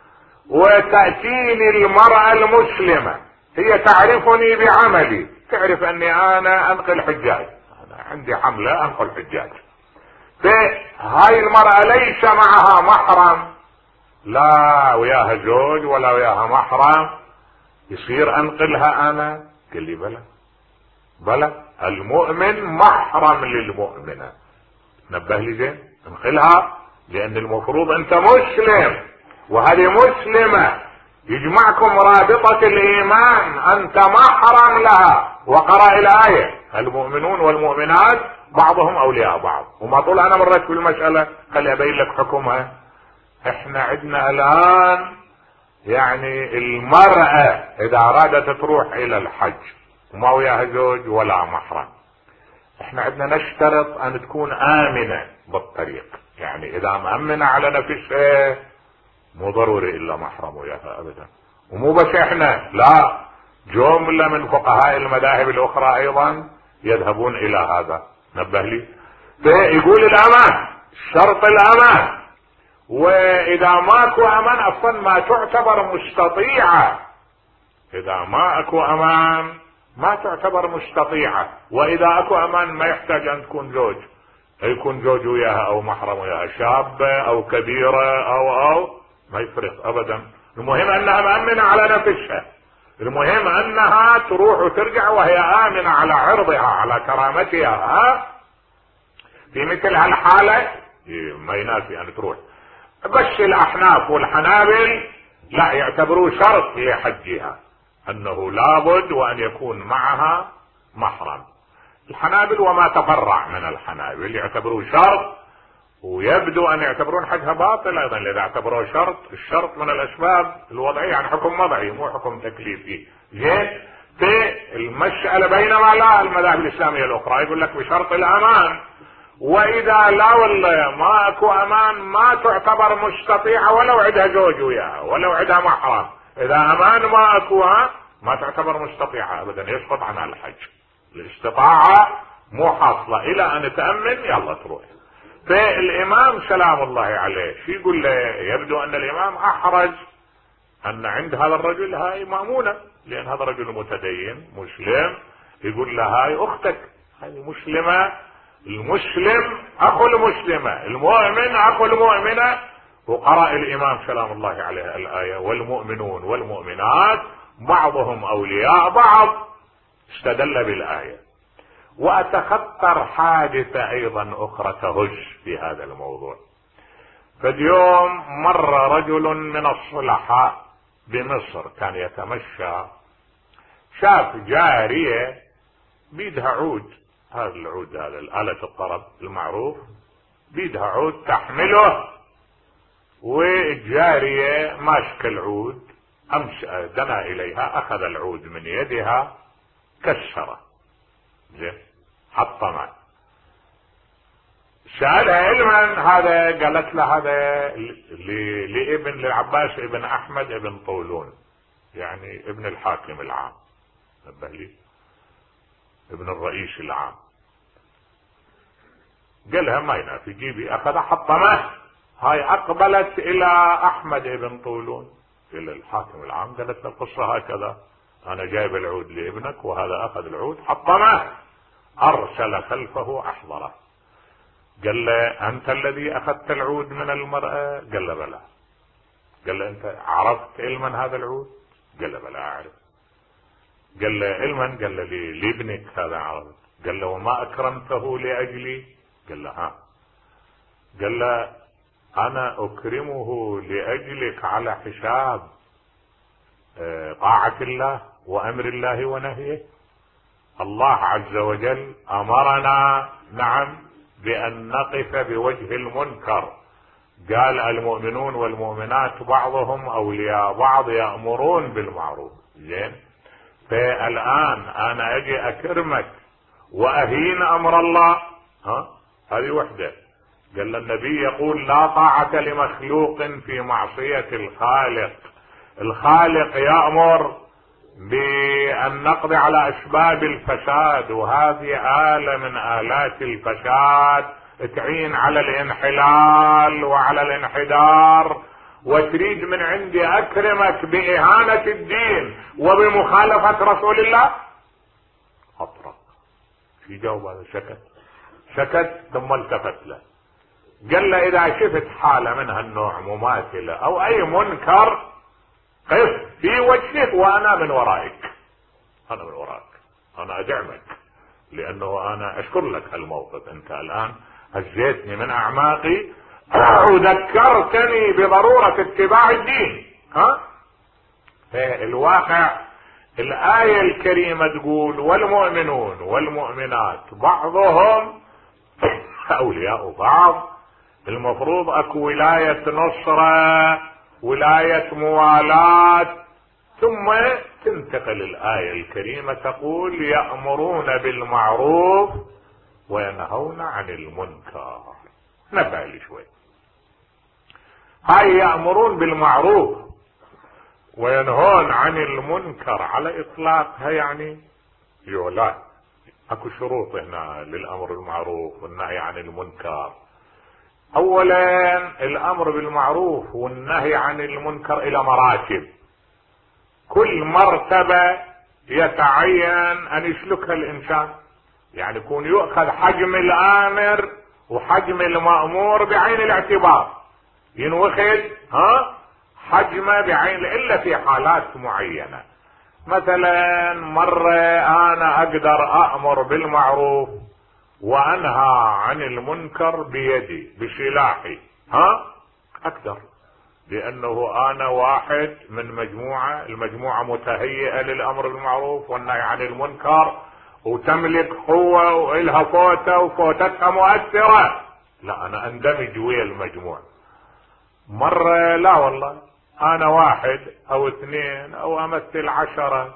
وتأتيني المرأة المسلمة هي تعرفني بعملي، تعرف اني انا انقل حجاج، انا عندي حملة انقل حجاج. فهاي المرأة ليس معها محرم، لا وياها زوج ولا وياها محرم، يصير انقلها انا؟ قال لي بلى المؤمن محرم للمؤمنة. نبه لي زين انقلها، لان المفروض انت مسلم وهذه مسلمة، يجمعكم رابطة الايمان، انت محرم لها. وقرأ الآية المؤمنون والمؤمنات بعضهم اولياء بعض. وما طول انا مريت بالمسألة خلي ابين لك حكمها. احنا عندنا الان يعني المرأة اذا ارادت تروح الى الحج وما وياها زوج ولا محرم، احنا عندنا نشترط ان تكون امنة بالطريق. يعني اذا مأمنة على نفسها مو ضروري الا محرم وياها ابدا. ومو بس احنا، لا جملة من فقهاء المذاهب الاخرى ايضا يذهبون الى هذا. نبه لي. فيقول الامان شرط الامان. واذا ماكو امان اصلا ما تعتبر مستطيعة، اذا ما اكو امان ما تعتبر مستطيعة. واذا اكو امان ما يحتاج ان تكون زوج، يكون زوج وياها او محرم وياها، شابة او كبيرة او ما يفرق ابدا. المهم انها مأمنة على نفسها، المهم انها تروح وترجع وهي آمنة على عرضها على كرامتها. في مثل هالحالة ما يناسي ان تروح. بس الاحناف والحنابل لا، يعتبروه شرط لحجها انه لابد وان يكون معها محرم. الحنابل وما تفرع من الحنابل يعتبروه شرط، ويبدو ان يعتبرون حجها باطل ايضا اذا اعتبروه شرط. الشرط من الاسباب الوضعية، يعني حكم وضعي مو حكم تكليفي. زين، في المسألة بينما لا المذاهب الاسلامية الاخرى يقول لك بشرط الامان. واذا لا والله ما اكو امان ما تعتبر مستطيعة ولو عندها زوج وياها ولو عندها محرم. اذا امان ما اكو ما تعتبر مستطيعة ابدا، يسقط عنها الحج. الاستطاعة مو حاصلة الى ان تأمن يلا تروح. فالامام سلام الله عليه شو يقول له؟ يبدو ان الامام احرج ان عند هذا الرجل هاي مأمونة، لان هذا رجل متدين مسلم، يقول له هاي اختك، هاي مسلمة، المسلم اخو المسلمة، المؤمن اخو المؤمنة. وقرأ الامام سلام الله عليه الآية والمؤمنون والمؤمنات بعضهم اولياء بعض، استدل بالآية. واتخطر حادثة ايضا اخرى تهج في هذا الموضوع. فاليوم مر رجل من الصلحاء بمصر كان يتمشى، شاف جارية بيدها عود، هذا العود هذا الآلة الطرب المعروف، بيدها عود تحمله، والجارية ماسكة العود، دنا اليها اخذ العود من يدها كسره، زين، حطمه. سألها علما هذا، قالت له هذا لابن للعباس ابن احمد ابن طولون، يعني ابن الحاكم العام، نبه لي، ابن الرئيس العام. قالها ما ينافي، جيبي، اخذ حطمه. هاي اقبلت الى احمد ابن طولون الى الحاكم العام، قالت له القصة هكذا، انا جايب العود لابنك وهذا اخذ العود حطمه. ارسل خلفه احضره، قال له انت الذي اخذت العود من المرأة؟ قال له بلى. قال له انت عرفت علما هذا العود؟ قال له بلى اعرف. قال له علما؟ قال له لابنك هذا عرفت. قال له وما اكرمته لاجلي؟ قال له ها. قال له انا اكرمه لاجلك على حساب طاعة الله وامر الله ونهيه. الله عز وجل امرنا نعم بان نقف بوجه المنكر، قال المؤمنون والمؤمنات بعضهم اولياء بعض يأمرون بالمعروف. زين، فالان انا اجي اكرمك واهين امر الله؟ هذه وحدة. قال النبي يقول لا طاعة لمخلوق في معصية الخالق. الخالق يأمر بأن نقضي على أسباب الفساد، وهذه آلة من آلات الفساد تعين على الانحلال وعلى الانحدار، وتريد من عندي أكرمك بإهانة الدين وبمخالفة رسول الله؟ أطرق في جواب هذا، سكت ثم التفت له، قال له إذا شفت حالة من هالنوع مماثلة أو أي منكر قف في وجهك وأنا من ورائك، أنا من وراك، أنا أدعمك، لأنه أنا أشكر لك هالموقف. أنت الآن هزيتني من أعماقي وذكرتني بضرورة اتباع الدين. الواقع الآية الكريمة تقول والمؤمنون والمؤمنات بعضهم أولياء بعض. المفروض أكو ولاية نصرة، ولاية موالاة، ثم تنتقل الآية الكريمة تقول يأمرون بالمعروف وينهون عن المنكر. نبه لي شوي، هاي يأمرون بالمعروف وينهون عن المنكر على إطلاقها يعني لا، اكو شروط هنا للأمر بالمعروف والنهي عن المنكر. اولا الامر بالمعروف والنهي عن المنكر الى مراتب، كل مرتبة يتعين ان يسلكها الانسان، يعني يكون يؤخذ حجم الامر وحجم المأمور بعين الاعتبار، ينوخذ حجمه بعين، الا في حالات معينة. مثلا مرة انا اقدر امر بالمعروف وانهى عن المنكر بيدي بسلاحي، اقدر، لانه انا واحد من مجموعة، المجموعة متهيئة للامر بالمعروف والنهي عن المنكر وتملك قوة والها فوتة وفوتتها مؤثرة، لا انا اندمج ويا المجموعة. مرة لا والله انا واحد او اثنين او امثل 10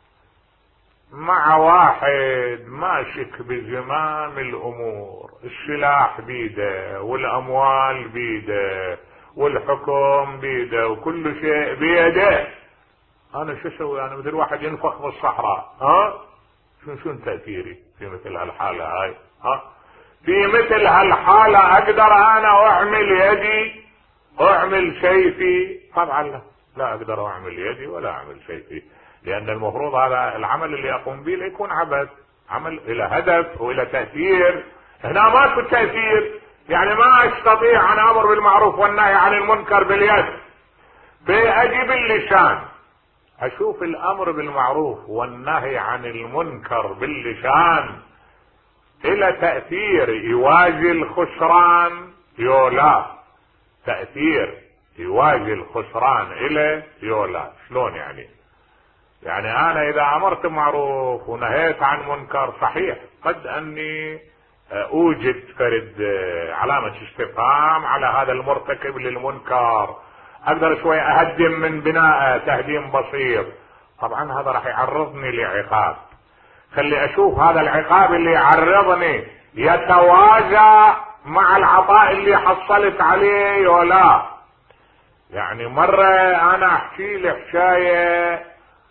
مع واحد ماشك بزمام الامور، السلاح بيده والاموال بيده والحكم بيده وكل شيء بيده، انا شو اسوي؟ انا مثل واحد ينفخ بالصحراء، شو تأثيري في مثل هالحالة هاي؟ في مثل هالحالة اقدر انا اعمل يدي اعمل سيفي؟ طبعا لا اقدر اعمل يدي ولا اعمل سيفي، لان المفروض هذا العمل اللي اقوم به لا يكون عبث، عمل الى هدف والى تأثير. هنا ماكو تأثير، يعني ما استطيع ان امر بالمعروف والنهي عن المنكر باليد، فاجي باللسان اشوف الامر بالمعروف والنهي عن المنكر باللسان الى تأثير يوازي الخسران يولا، تأثير يوازي الخسران الى يولا. شلون يعني؟ يعني انا اذا امرت معروف ونهيت عن منكر صحيح قد اني اوجد فرد علامة استفهام على هذا المرتكب للمنكر، اقدر شوي اهدم من بناءه تهديم بسيط، طبعا هذا راح يعرضني لعقاب، خلي اشوف هذا العقاب اللي يعرضني يتوازى مع العطاء اللي حصلت عليه ولا. يعني مرة انا احكي لي حكاية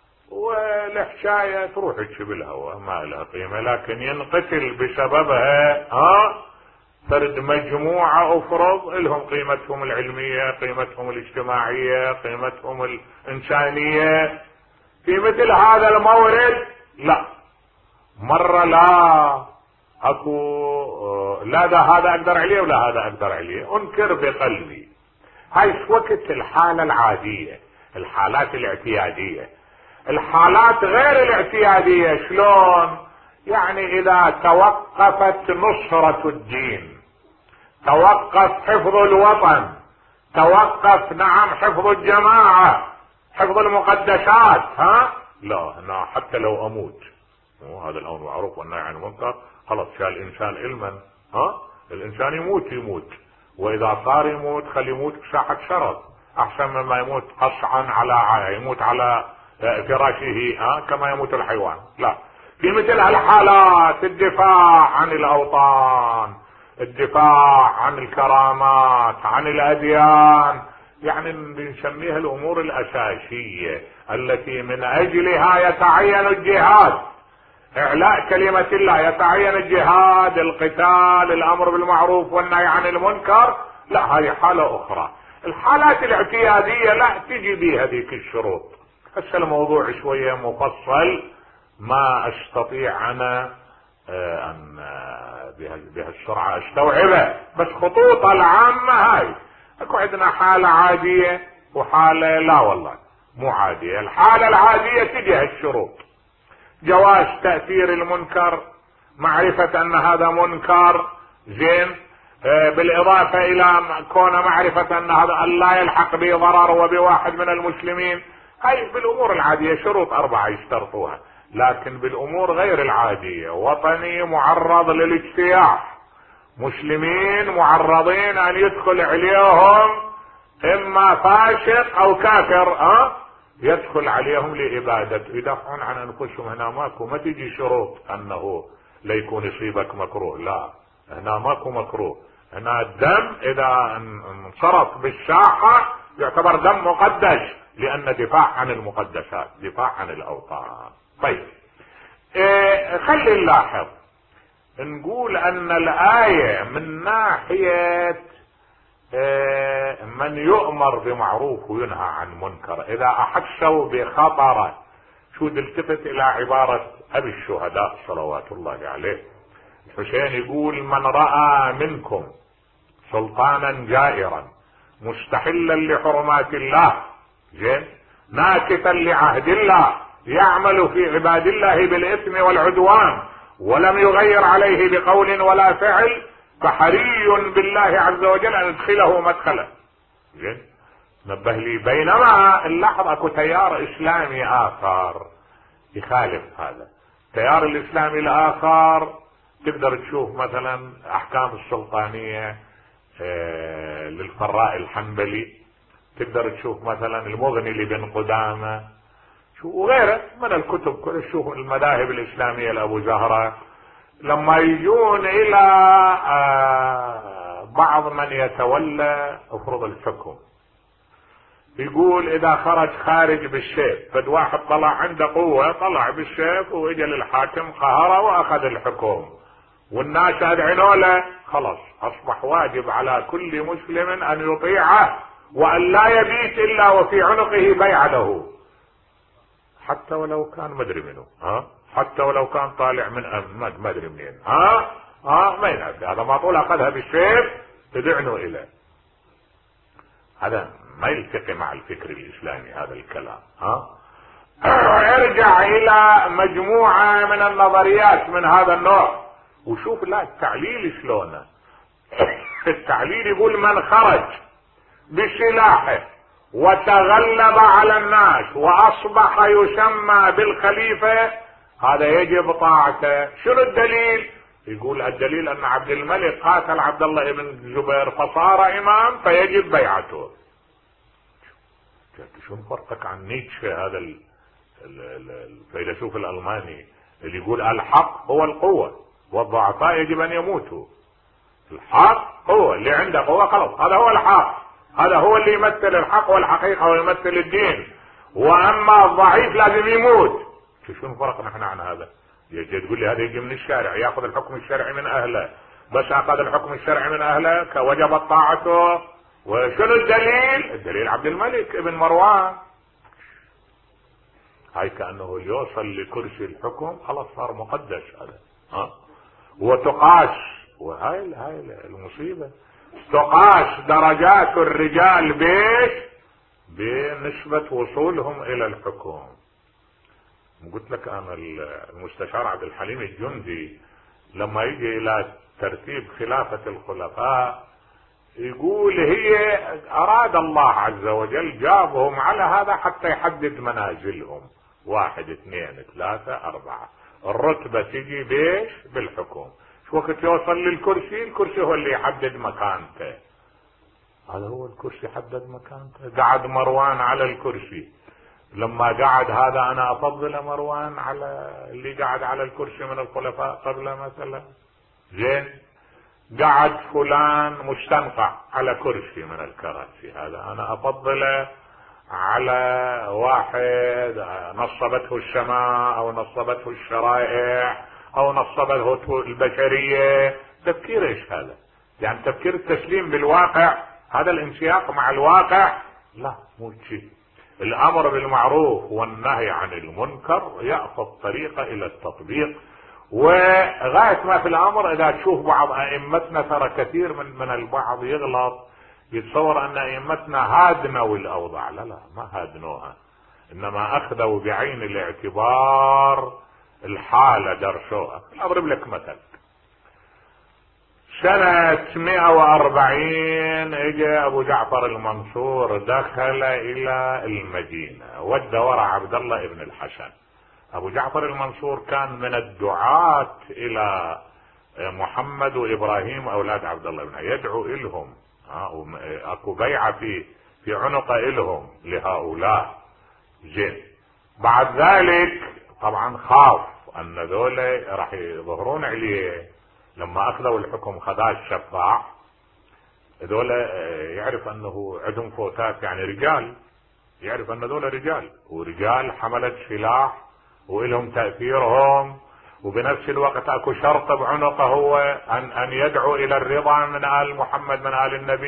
والحكاية تروح تشي بالهواء ما لها قيمة، لكن ينقتل بسببها فرد مجموعة افرض لهم قيمتهم العلمية، قيمتهم الاجتماعية، قيمتهم الانسانية. في مثل هذا المورد لا، مرة لا اكو لا ده هذا اقدر عليه ولا هذا اقدر عليه، انكر بقلبي. هاي وقت الحالة العادية، الحالات الاعتيادية. الحالات غير الاعتيادية شلون؟ يعني اذا توقفت نصرة الدين، توقف حفظ الوطن، توقف نعم حفظ الجماعة، حفظ المقدسات، لا انا حتى لو اموت، هذا الامر معروف والنهي عن المنكر خلص شال الانسان علما، الانسان يموت، واذا صار يموت خلي يموت بساحة شرف احسن مما يموت قصعا على يموت على فراشه كما يموت الحيوان. لا، في مثل هالحالات الدفاع عن الاوطان، الدفاع عن الكرامات، عن الاديان، يعني بنسميها الامور الاساسية التي من اجلها يتعين الجهاد، اعلاء كلمة الله، يتعين الجهاد، القتال، الامر بالمعروف والنهي عن المنكر. لا، هذه حالة اخرى. الحالات الاعتيادية لا تجي بها ذيك الشروط. هسه الموضوع شوية مفصل ما استطيع انا ان بهالسرعة استوعبه، بس خطوطها العامة هاي. اكو عندنا حالة عادية وحالة لا والله مو عادية. الحالة العادية تجي هالشروط: جواز تأثير المنكر، معرفة ان هذا منكر، زين، بالاضافة الى كون معرفة ان هذا لا يلحق به ضرر وبواحد من المسلمين. هاي بالامور العادية شروط 4 يشترطوها. لكن بالامور غير العادية، وطني معرض للاجتياح، مسلمين معرضين ان يدخل عليهم اما فاسق او كافر يدخل عليهم لإبادة، يدافعون عن انفسهم. هنا ماكو، ما تجي شروط انه لا يكون يصيبك مكروه، لا، هنا ماكو مكروه. هنا الدم اذا انصرف بالساحة يعتبر دم مقدس، لان دفاع عن المقدسات، دفاع عن الاوطان. طيب، خلي نلاحظ، نقول ان الآية من ناحية من يؤمر بمعروف وينهى عن منكر اذا احسوا بخطر. شو تلتفت الى عبارة ابي الشهداء صلوات الله عليه الحسين يقول: من رأى منكم سلطانا جائرا مستحلا لحرمات الله زين ناكثا لعهد الله يعمل في عباد الله بالاثم والعدوان ولم يغير عليه بقول ولا فعل فحري بالله عز وجل ان يدخله مدخله. زين نبه لي بينما اللحظة اكو تيار اسلامي اخر يخالف هذا. التيار الاسلامي الاخر تقدر تشوف مثلا احكام السلطانية للفراء الحنبلي، تقدر تشوف مثلا المغني لابن قدامة وغيره من الكتب. تشوف المذاهب الاسلامية لابو زهرة لما يجون الى بعض من يتولى افرض الحكم يقول اذا خرج خارج بالسيف، فد واحد طلع عنده قوة طلع بالسيف واجى للحاكم قهره واخذ الحكم والناس اذعنوا له، خلاص اصبح واجب على كل مسلم ان يطيعه وان لا يبيت الا وفي عنقه بيعة له، حتى ولو كان مدري منه، حتى ولو كان طالع من ما ادري منين، ما ينفع. هذا ما طول اخذها بالسيف تدعنوا اليه. هذا ما يلتقي مع الفكر الاسلامي هذا الكلام. ارجع الى مجموعة من النظريات من هذا النوع وشوف لا التعليل شلونه. التعليل يقول من خرج بسلاحه وتغلب على الناس واصبح يسمى بالخليفة هذا يجب طاعته. شنو الدليل؟ يقول الدليل ان عبد الملك قاتل عبد الله بن الزبير فصار امام فيجب بيعته. شو فرقك عن نيتشه هذا الفيلسوف الالماني اللي يقول الحق هو القوة والضعفاء يجب ان يموتوا. الحق هو اللي عنده قوة خلاص هذا هو الحق، هذا هو اللي يمثل الحق والحقيقة ويمثل الدين، واما الضعيف لازم يموت. شو الفرق نحن عن هذا؟ يجي تقول لي هذا يجي من الشارع ياخذ الحكم الشرعي من اهله، بس اخذ الحكم الشرعي من اهله وجبت طاعته. وشنو الدليل؟ الدليل عبد الملك ابن مروان. هاي كأنه يوصل لكرسي الحكم خلاص صار مقدس هذا. وتقاس، وهاي المصيبة، تقاس درجات الرجال بيش بنسبة وصولهم الى الحكم. قلت لك انا المستشار عبد الحليم الجندي لما يجي الى ترتيب خلافة الخلفاء يقول هي اراد الله عز وجل جابهم على هذا حتى يحدد منازلهم 1 2 3 4. الرتبة تجي بيش بالحكم. شو وقت يوصل للكرسي الكرسي هو اللي يحدد مكانته. هذا هو الكرسي حدد مكانته. قعد مروان على الكرسي، لما قعد هذا انا افضل مروان على اللي قعد على الكرسي من الخلفاء قبله مثلا. زين قعد فلان مستنقع على كرسي من الكراسي، هذا انا افضله على واحد نصبته السماء او نصبته الشرائع او نصبته البشرية. تفكير ايش هذا؟ يعني تفكير التسليم بالواقع، هذا الانسياق مع الواقع لا مو شيء. الامر بالمعروف والنهي عن المنكر يأخذ طريقة الى التطبيق. وغاية ما في الامر اذا تشوف بعض ائمتنا ترى كثير من البعض يغلط يتصور ان ائمتنا هادنوا الاوضاع. لا ما هادنوها، انما اخذوا بعين الاعتبار الحالة درسوها. اضرب لك مثل، سنة 140 اجى ابو جعفر المنصور دخل الى المدينة ودى وراء عبد الله بن الحسن. ابو جعفر المنصور كان من الدعاة الى محمد وابراهيم اولاد عبد الله بن يدعو الهم. اكو بيعة في عنق الهم لهؤلاء. زين بعد ذلك طبعا خاف ان ذولا راح يظهرون عليه. لما اخذوا الحكم خذاه الشفاع، ذولا يعرف انه عندهم فوتات، يعني رجال، يعرف ان ذولا رجال ورجال حملت سلاح وإلهم تأثيرهم، وبنفس الوقت اكو شرط بعنقه هو ان يدعو الى الرضا من آل محمد من آل النبي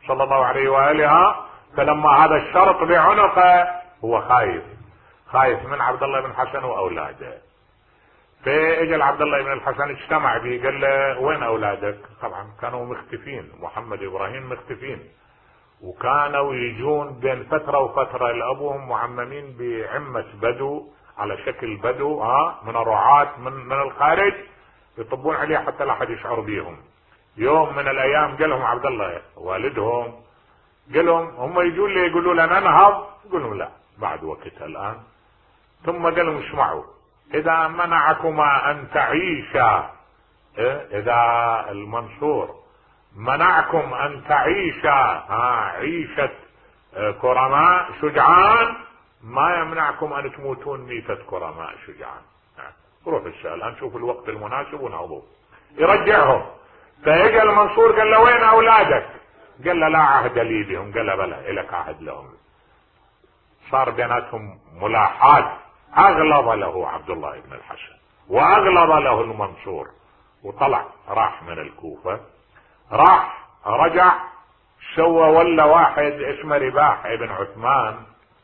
صلى الله عليه وآله. فلما هذا الشرط بعنقه هو خايف من عبد الله بن الحسن واولاده. فاجى عبد الله بن الحسن اجتمع به، قال له وين اولادك؟ طبعا كانوا مختفين، محمد وابراهيم مختفين، وكانوا يجون بين فترة وفترة لابوهم معممين بعمة بدو على شكل بدو من الرعاة من الخارج، يطبون عليه حتى لا احد يشعر بيهم. يوم من الايام قال لهم عبد الله والدهم، قال لهم هم يجون لي يقولوا لنا ننهض، يقول لهم لا بعد وقتها الان. ثم قال لهم اسمعوا، اذا منعكما ان تعيشا، اذا المنصور منعكم ان تعيشا عيشة كرماء شجعان، ما يمنعكم ان تموتون ميتة كرماء شجعان. روح الان نشوف الوقت المناسب ونهضوا. يرجعهم. فاجى المنصور قال له وين اولادك؟ قال له لا عهد لي بهم. قال له بلى لك عهد لهم. صار بيناتهم ملاحات، اغلظ له عبد الله بن الحسن واغلظ له المنصور، وطلع راح من الكوفة، رجع سوى ولا واحد اسمه رباح ابن عثمان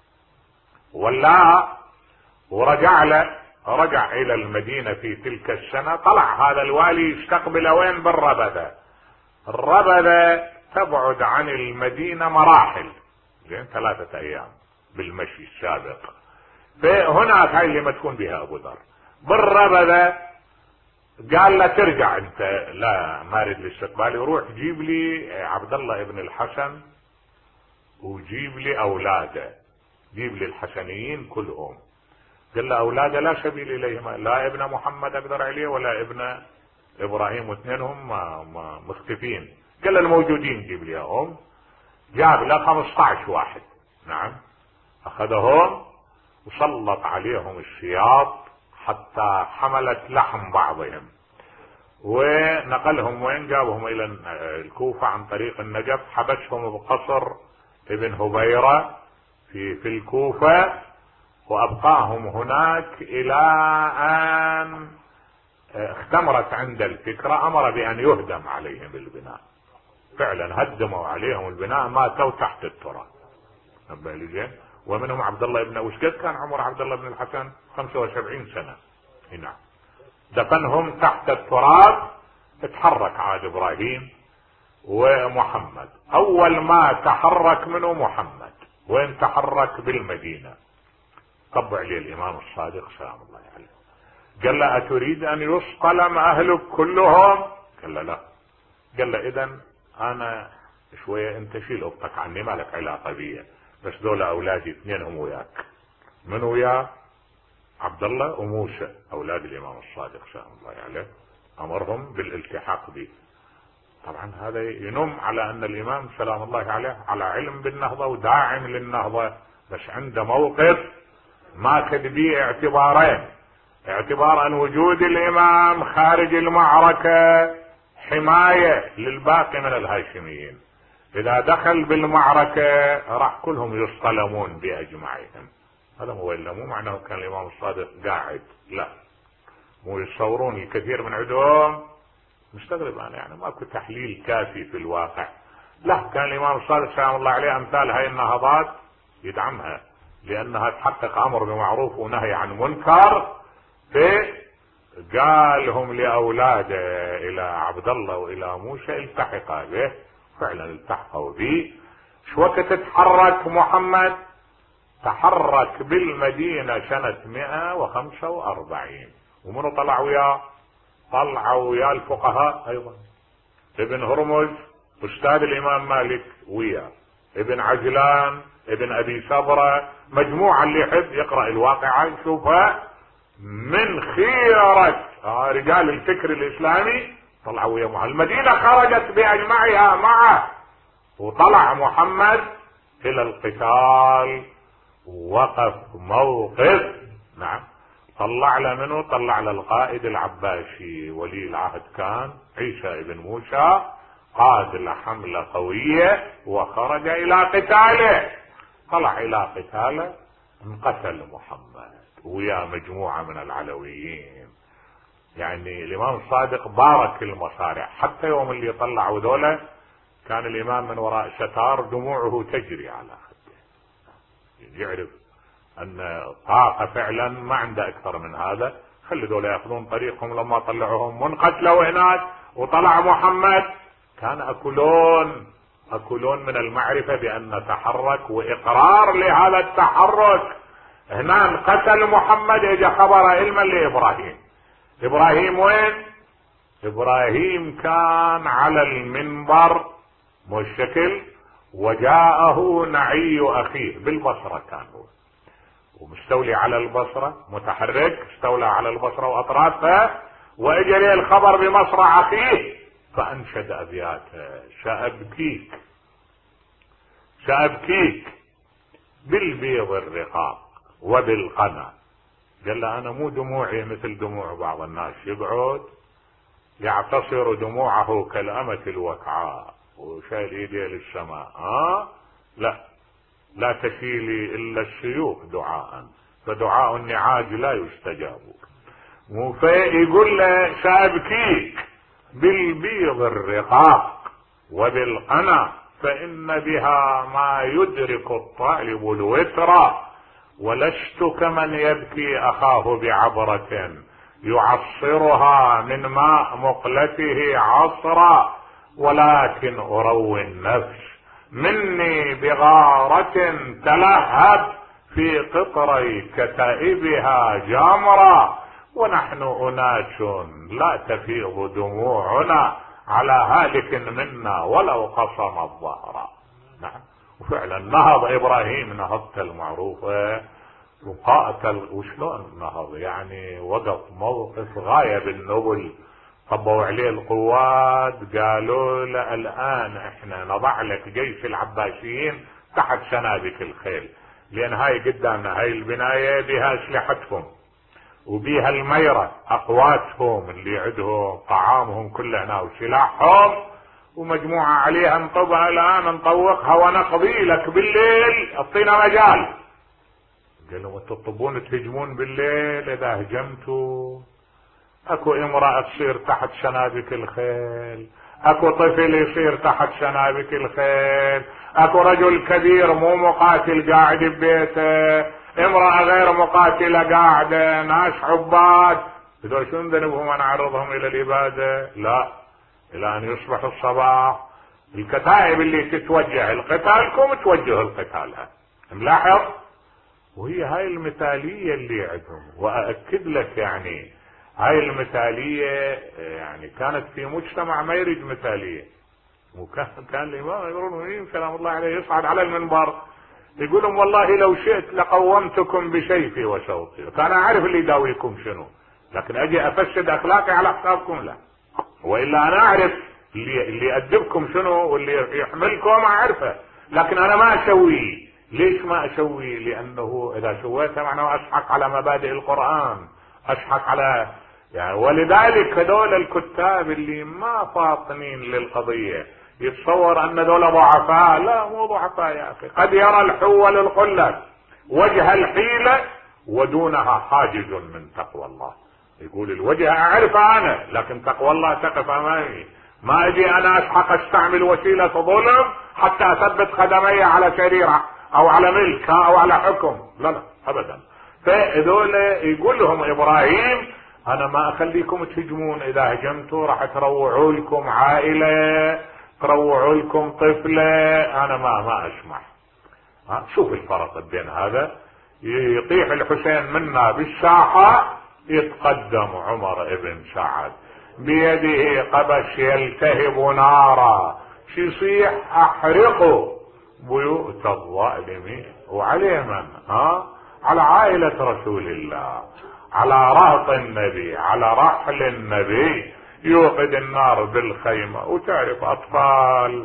ولا، رجع الى المدينة في تلك السنة. طلع هذا الوالي يستقبل وين؟ بالربذة. الربذة تبعد عن المدينة مراحل، زين 3 ايام بالمشي السابق. فهناك هاي اللي ما تكون بها ابو ذر بالربذة. قال له ترجع انت، لا ما اريد الاستقبال، روح جيب لي عبد الله ابن الحسن وجيب لي اولاده، جيب لي الحسنيين كلهم. قال له اولاده لا سبيل اليهما، لا ابن محمد اقدر عليه ولا ابن ابراهيم، واثنينهم مختفين. قال له الموجودين جيب لي هم. جاب له 15 واحد، نعم، اخذهم وسلط عليهم السياط حتى حملت لحم بعضهم، ونقلهم وين؟ جابهم الى الكوفة عن طريق النجف، حبسهم بقصر ابن هبيرة في الكوفة، وابقاهم هناك الى ان اختمرت عند الفكرة، امر بان يهدم عليهم البناء. فعلا هدموا عليهم البناء، ماتوا تحت التراب. ومنهم عبد الله بن وش قد كان عمر عبد الله بن الحسن؟ 75 سنة. نعم، دفنهم تحت التراب. اتحرك عاد ابراهيم ومحمد. اول ما تحرك منه محمد، وين تحرك؟ بالمدينة. طبع لي الامام الصادق سلام الله عليه، قال له اتريد ان يصطلم اهلك كلهم؟ قال له لا. قال له اذا انا شوية انت شيل ابطك عني، ما لك علاقة بي، بس دول اولادي اثنينهم وياك. من وياه؟ عبد الله وموسى اولاد الامام الصادق سلام الله عليه، امرهم بالالتحاق به. طبعا هذا ينم على ان الامام سلام الله عليه على علم بالنهضة وداعم للنهضة، بس عنده موقف ماخذ به اعتبارين: اعتبار ان وجود الامام خارج المعركة حماية للباقي من الهاشميين، اذا دخل بالمعركة راح كلهم يصطلمون باجمعهم. هذا هو، الا مو معناه كان الامام الصادق قاعد، لا، مو يتصورون الكثير من عندهم. مستغرب انا، يعني ماكو تحليل كافي في الواقع. لا، كان الامام الصادق سلام الله عليه امثال هاي النهضات يدعمها، لانها تحقق امر بمعروف ونهي عن منكر. قالهم لاولاده الى عبد الله والى موسى التحقا به، فعلا التحقوا به. شو وقت تحرك محمد؟ تحرك بالمدينة سنة 145. ومنو طلع وياه؟ طلعوا وياه الفقهاء ايضا. ابن هرمز استاذ الامام مالك وياه، ابن عجلان، ابن ابي صبرة، مجموعة اللي يحب يقرأ الواقعة يشوفها من خيرة رجال الفكر الاسلامي. طلعوا وياه، المدينة خرجت باجمعها معه، وطلع محمد الى القتال، وقف موقف. نعم، طلع له منه؟ طلع له القائد العباسي ولي العهد كان عيسى ابن موسى، قاد له حملة قوية وخرج الى قتاله. طلع الى قتاله، انقتل محمد ويا مجموعة من العلويين. يعني الامام الصادق بارك المصارع، حتى يوم اللي طلعوا ذولا كان الإمام من وراء ستار دموعه تجري على خده، يعرف أن طاقة فعلا ما عنده أكثر من هذا. خلي دول يأخذون طريقهم. لما طلعوهم منقتلوا هناك وطلع محمد، كان أكلون من المعرفة بأن نتحرك، وإقرار لهذا التحرك. هنا انقتل محمد، اجى خبر علما لإبراهيم. إبراهيم وين؟ إبراهيم كان على المنبر مشكل، وجاءه نعي أخيه بالبصرة، كان هو ومستولي على البصرة، متحرك استولى على البصرة وأطرافها، وإجى لي الخبر بمصرع أخيه، فأنشد أبياته: سأبكيك بالبيض الرقاق وبالقنا. قال له: أنا مو دموعي مثل دموع بعض الناس، يقعد يعتصر دموعه كالأمة الوكعاء وشايل ايديه للسماء. لا تشيلي إلا الشيوخ دعاء، فدعاء النعاج لا يستجاب. فيقول له: سأبكيك بالبيض الرقاق وبالقنا، فإن بها ما يدرك الطالب الوترا، ولست كمن يبكي أخاه بعبرة يعصرها من ماء مقلته عصرا، ولكن أروي النفس مني بغارة تلهب في قطري كتائبها جامرا، ونحن أناس لا تفيض دموعنا على هالك منا ولو قصم الظهر. نعم، وفعلا نهض إبراهيم نهضة المعروفة وقاتل. وشلون نهض؟ يعني وقف موقف غاية بالنبل. طبوا عليه القوات، قالوا له: الآن احنا نضع لك جيش العباسيين تحت سنابك الخيل، لأن هاي قدامنا، هاي البناية بها أسلحتهم وبيها الميرة أقواتهم اللي عندهم طعامهم كله هنا وسلاحهم، ومجموعة عليها نطبها الآن نطوقها ونقضي لك بالليل، اعطينا مجال. قالوا: تطبون تهجمون بالليل؟ إذا هجمتوا اكو امرأة تصير تحت شنابك الخيل، اكو طفل يصير تحت شنابك الخيل، اكو رجل كبير مو مقاتل قاعد ببيته، امرأة غير مقاتلة قاعدة، ناس عباد، هذول شنو ذنبهم انا اعرضهم الى الابادة؟ لا، الى ان يصبح الصباح الكتائب اللي تتوجه لقتالكم توجه لقتالها. ملاحظ؟ وهي هاي المثالية اللي عندهم. واكد لك يعني هاي المثالية يعني كانت في مجتمع ما يريد مثالية. وكان الإمام المؤمنين سلام الله عليه يصعد على المنبر يقول لهم: والله لو شئت لقومتكم بسيفي وشوطي، كان أعرف اللي يداويكم شنو، لكن أجي أفسد أخلاقي على حسابكم لا، وإلا أنا أعرف اللي يأدبكم شنو واللي يحملكم أعرفه، لكن أنا ما أسويه. ليش ما أسويه؟ لأنه إذا سويته معناه أسحق على مبادئ القرآن، أسحق على يعني. ولذلك هذول الكتاب اللي ما فاطنين للقضية يتصور ان ذولا ضعفاء. لا، مو ضعفاء يا اخي. قد يرى الحو للقلة وجه الحيلة ودونها حاجز من تقوى الله. يقول الوجه اعرفه انا، لكن تقوى الله تقف امامي. ما اجي انا اسحق استعمل وسيلة ظلم حتى اثبت قدمي على شريعة او على ملك او على حكم. لا ابدا. فهذول يقول لهم ابراهيم: انا ما اخليكم تهجمون، اذا هجمتوا راح تروعوا لكم عائلة، تروعوا لكم طفلة، انا ما اسمح. شوف الفرق بين هذا. يطيح الحسين منا بالساحة، يتقدم عمر ابن سعد بيده قبش يلتهب نارا، يصيح: احرقوا بيوت الظالمين. وعليه من؟ على عائلة رسول الله، على رهط النبي، على رحل النبي، يوقد النار بالخيمة. وتعرف أطفال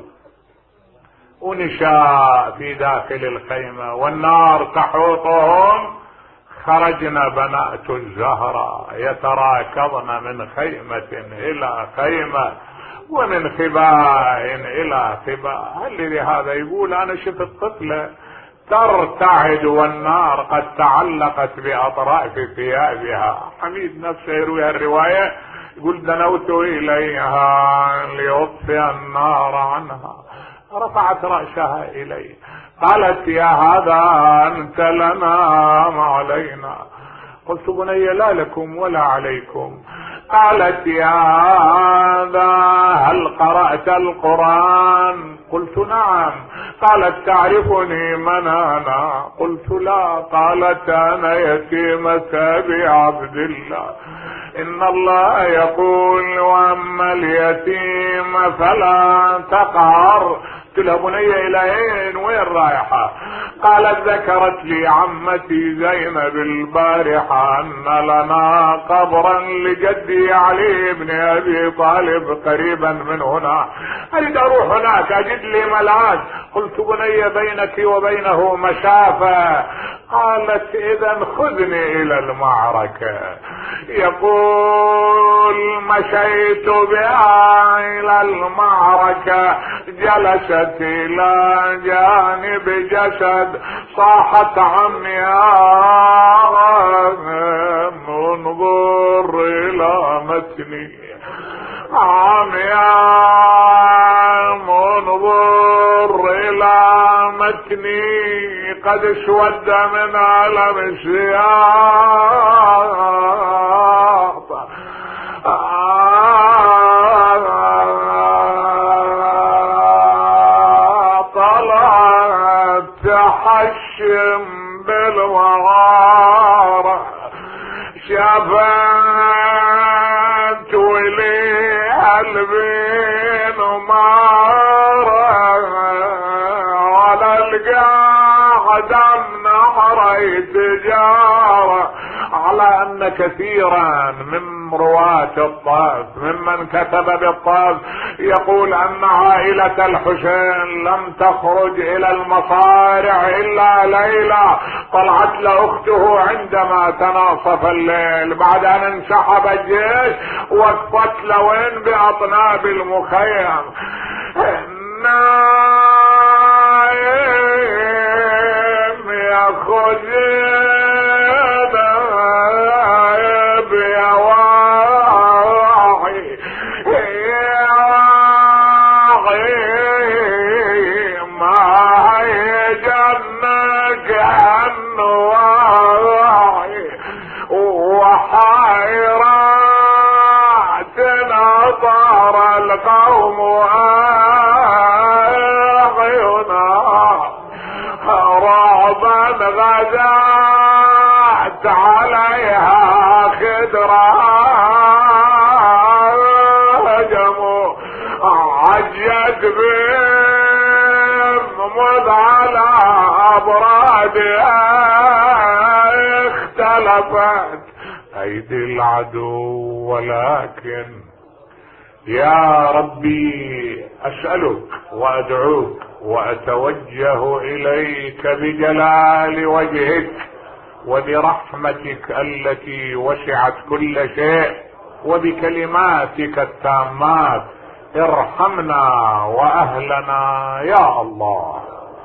ونشاء في داخل الخيمة والنار تحوطهم. خرجنا بنات الزهراء يتراكضن من خيمة إلى خيمة ومن خباء إلى خباء. هل هذا يقول: أنا شفت طفلة ترتعد والنار قد تعلقت بأطراف ثيابها. حميد نفسه يروي الرواية يقول دنوت اليها ليطفئ النار عنها، رفعت رأسها الي قالت يا هذا انت لنا ما علينا. قلت بني لا لكم ولا عليكم. قالت يا هذا هل قرأت القرآن؟ قلت نعم. قالت تعرفني من انا؟ قلت لا. قالت انا يتيمة ابي عبد الله، ان الله يقول واما اليتيم فلا تقهر. قلت لها بني الى اين؟ وين رايحة؟ قالت ذكرت لي عمتي زينب البارحة ان لنا قبرا لجدي علي بن ابي طالب قريبا من هنا، اريد اروح هناك اجد لي ملاذ. قلت بني بينك وبينه مشافة. قالت اذا خذني الى المعركة. يقول مشيت بها الى المعركة، جلست الى جانب جسد، صاحت عمياء انظر الى متني، عمياء انظر الى متني قد اسود من علم السياط. طلعت تحشم بالمغارة، شافت ولي البين مارة على القاعدة نهري تجارة، على ان كثيرا من رواة الطاف ممن كتب بالطاف يقول ان عائلة الحسين لم تخرج الى المصارع الا ليلة طلعت لاخته عندما تناصف الليل بعد ان انسحب الجيش، وقفت لوين باطناب المخيم. نايم يا خزينة يا واعي يا واعي، ما هي جنك عن واعي، وحيرات نظر القوم رعبا غدات عليها خدرا، هجموا عجت بهم مذ على ابرادها اختلفت ايدي العدو. ولكن يا ربي اسألك وادعوك واتوجه اليك بجلال وجهك وبرحمتك التي وسعت كل شيء وبكلماتك التامات، ارحمنا واهلنا يا الله.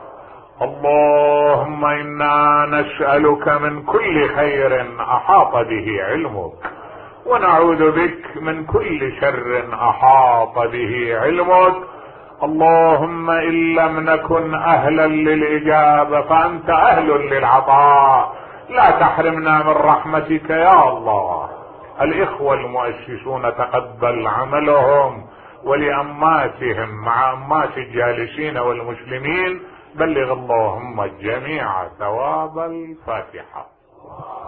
اللهم انا نسألك من كل خير احاط به علمك، ونعوذ بك من كل شر احاط به علمك. اللهم ان لم نكن اهلا للاجابة فانت اهل للعطاء، لا تحرمنا من رحمتك يا الله. الاخوة المؤسسون تقبل عملهم، ولأماتهم مع أمات الجالسين والمسلمين بلغ اللهم الجميع ثواب الفاتحة.